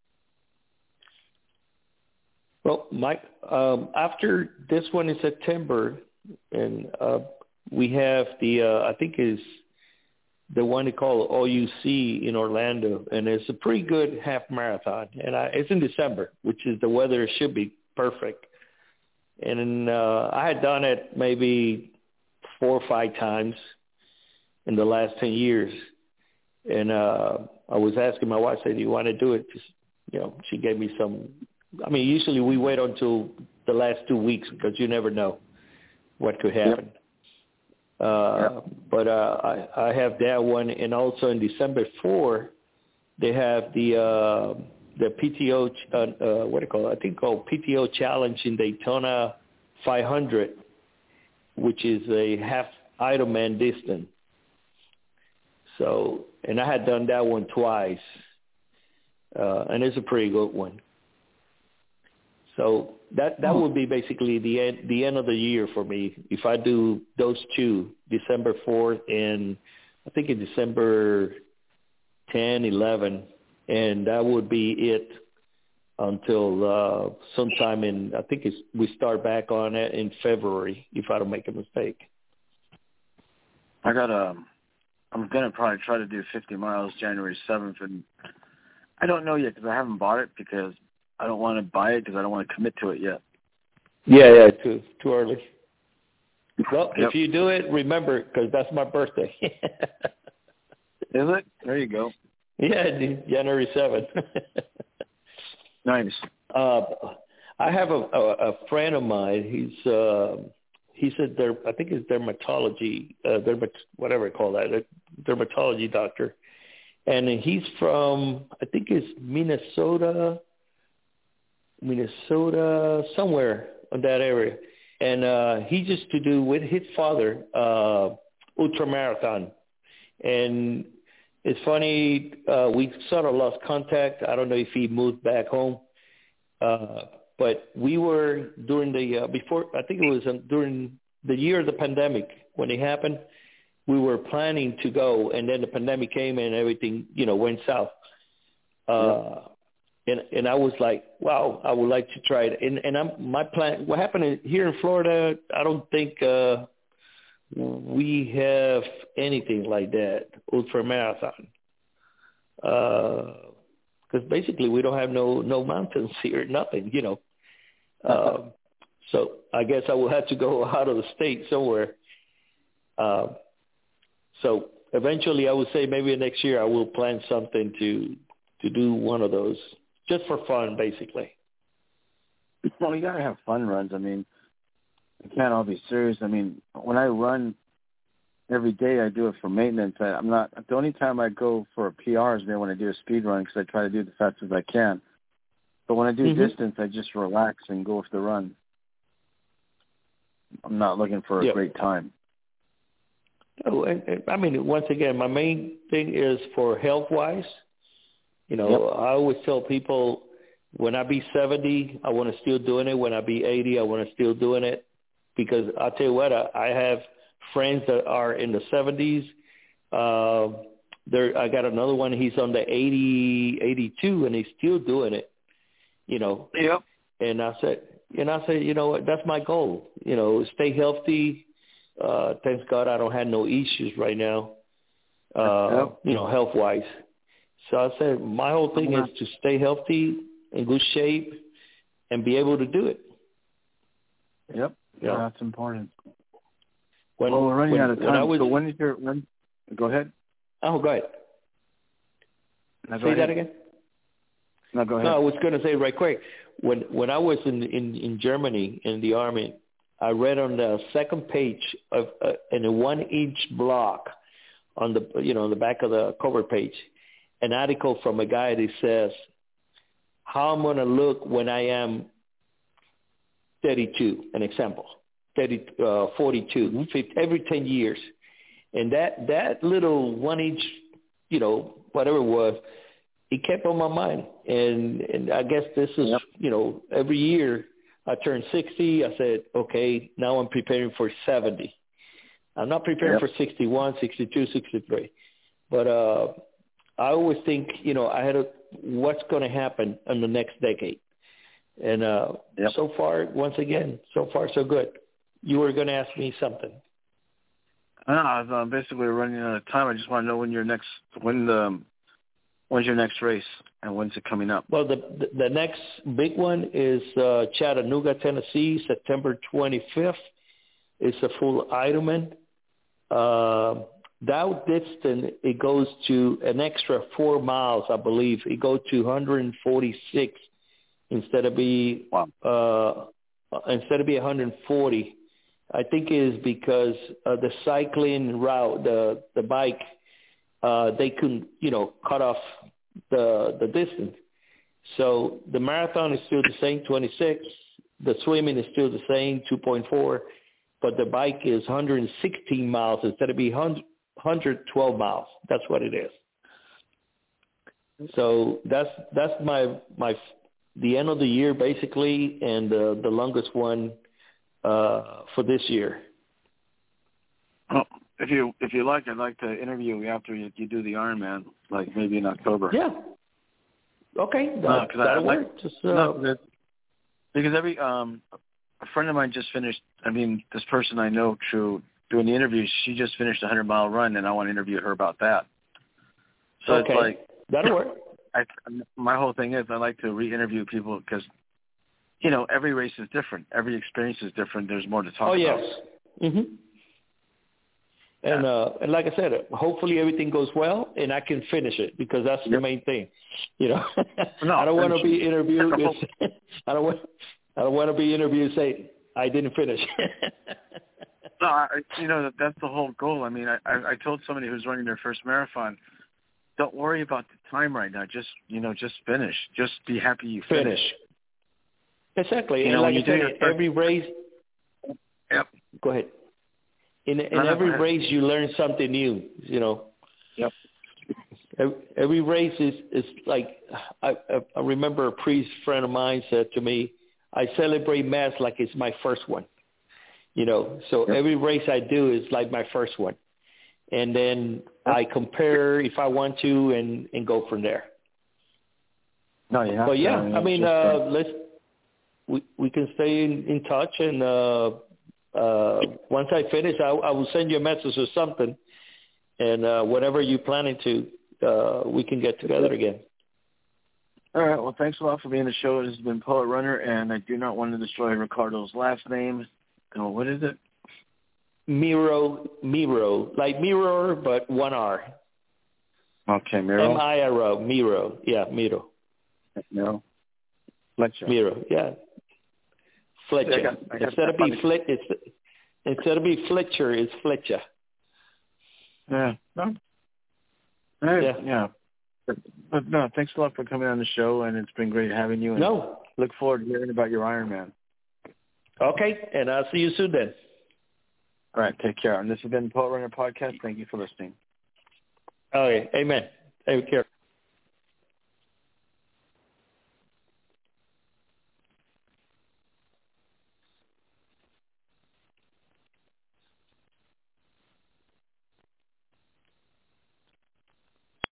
Well, Mike, after this one in September, and we have the I think is the one they call OUC in Orlando, and it's a pretty good half marathon, and it's in December, which is the weather should be perfect. And I had done it maybe 4 or 5 times in the last 10 years. And I was asking my wife, I said, do you want to do it? Just, she gave me some. I mean, usually we wait until the last 2 weeks because you never know what could happen. But I have that one. And also in December 4, they have the PTO, what do you call it? I think called PTO Challenge in Daytona 500, which is a half Ironman distance. So, and I had done that one twice, and it's a pretty good one. So that would be basically the end of the year for me if I do those two, December 4th and I think in December 10, 11, and that would be it until sometime in, I think we start back on it in February if I don't make a mistake. I'm going to probably try to do 50 miles January 7th, and I don't know yet because I haven't bought it because I don't want to buy it because I don't want to commit to it yet. Yeah, too early. Well, if you do it, remember, because that's my birthday. Is it? There you go. Yeah, January 7th. Nice. I have a friend of mine. He's I think it's dermatology, whatever you call that, a dermatology doctor. And he's from, I think it's Minnesota, somewhere in that area. And he used to do with his father ultramarathon. And it's funny, we sort of lost contact. I don't know if he moved back home. But we were during the before, I think it was during the year of the pandemic when it happened, we were planning to go, and then the pandemic came and everything, went south. And I was like, wow, I would like to try it. And my plan, what happened here in Florida, I don't think we have anything like that, ultramarathon. Because basically we don't have no mountains here, nothing, So I guess I will have to go out of the state somewhere. So eventually I would say maybe next year I will plan something to do one of those, just for fun, basically. Well, you got to have fun runs. I mean, it can't all be serious. I mean, when I run every day, I do it for maintenance. I'm not, the only time I go for a PR is maybe when I do a speed run because I try to do it as fast as I can. But when I do distance, I just relax and go with the run. I'm not looking for a great time. Oh, and I mean, once again, my main thing is for health-wise. I always tell people when I be 70, I want to still doing it. When I be 80, I want to still doing it. Because I'll tell you what, I have friends that are in the 70s. I got another one. He's on the 80, 82, and he's still doing it. Yep. And I said, what, that's my goal. Stay healthy. Thanks God I don't have no issues right now. Health-wise. So I said, my whole thing is to stay healthy, in good shape, and be able to do it. Yep. Yeah, that's important. Well, we're running out of time. So when is your run? Go ahead. Oh, go ahead. Say that again? No, go ahead. No, I was going to say right quick. When I was in Germany in the Army, I read on the second page of in a 1-inch block on the on the back of the cover page, an article from a guy that says how I'm going to look when I am 32. An example, 42, 50, every 10 years, and that little 1-inch, whatever it was, it kept on my mind, and I guess this is every year. I turned 60. I said, okay, now I'm preparing for 70. I'm not preparing for 61, 62, 63. But I always think, what's going to happen in the next decade. And so far, once again, so far so good. You were going to ask me something. I was basically running out of time. I just want to know when's your next race And when's it coming up? Well, the next big one is Chattanooga, Tennessee, September 25th. It's a full Ironman. That distance, it goes to an extra 4 miles, I believe. It goes to 146 instead of be 140. I think it is because the cycling route, the bike, they couldn't, cut off the distance. So the marathon is still the same, 26. The swimming is still the same, 2.4. But the bike is 116 miles instead of be 112 miles. That's what it is. So that's the end of the year basically, and the longest one for this year. Well, if you like, I'd like to interview you after you do the Ironman, like maybe in October. Yeah. Okay. That'll work. Because every a friend of mine just finished. I mean, this person I know through doing the interview, she just finished a 100-mile run, and I want to interview her about that. So okay. It's like that'll work. My whole thing is I like to re-interview people because, every race is different. Every experience is different. There's more to talk about. Oh, yes. Mm-hmm. And like I said, hopefully everything goes well and I can finish it because that's the main thing. No, I don't want to be interviewed. I don't want to be interviewed and say I didn't finish. No, that's the whole goal. I mean, I told somebody who's running their first marathon, don't worry about the time right now. Just finish. Just be happy you finish. Exactly. And like I said, every race. Yep. Go ahead. In every race, you learn something new. Yep. Every race is like I remember a priest friend of mine said to me, I celebrate Mass like it's my first one. So every race I do is like my first one. And then I compare if I want to and go from there. No, you have but to. Yeah, I mean, we can stay in touch, and once I finish, I will send you a message or something, and whatever you're planning to, we can get together again. All right. Well, thanks a lot for being on the show. This has been Poet Runner, and I do not want to destroy Ricardo's last name. Oh, what is it? Miro, like mirror, but one R. Okay, Miro. M-I-R-O, Miro. Yeah, Miro. No. Fletcher. Miro, yeah. Fletcher. Instead of be Fletcher, it's Fletcher. Yeah. No. Yeah. But no, thanks a lot for coming on the show, and it's been great having you. And look forward to hearing about your Ironman. Okay, and I'll see you soon then. All right, take care. And this has been Poet Runner Podcast. Thank you for listening. Okay, amen. Take care.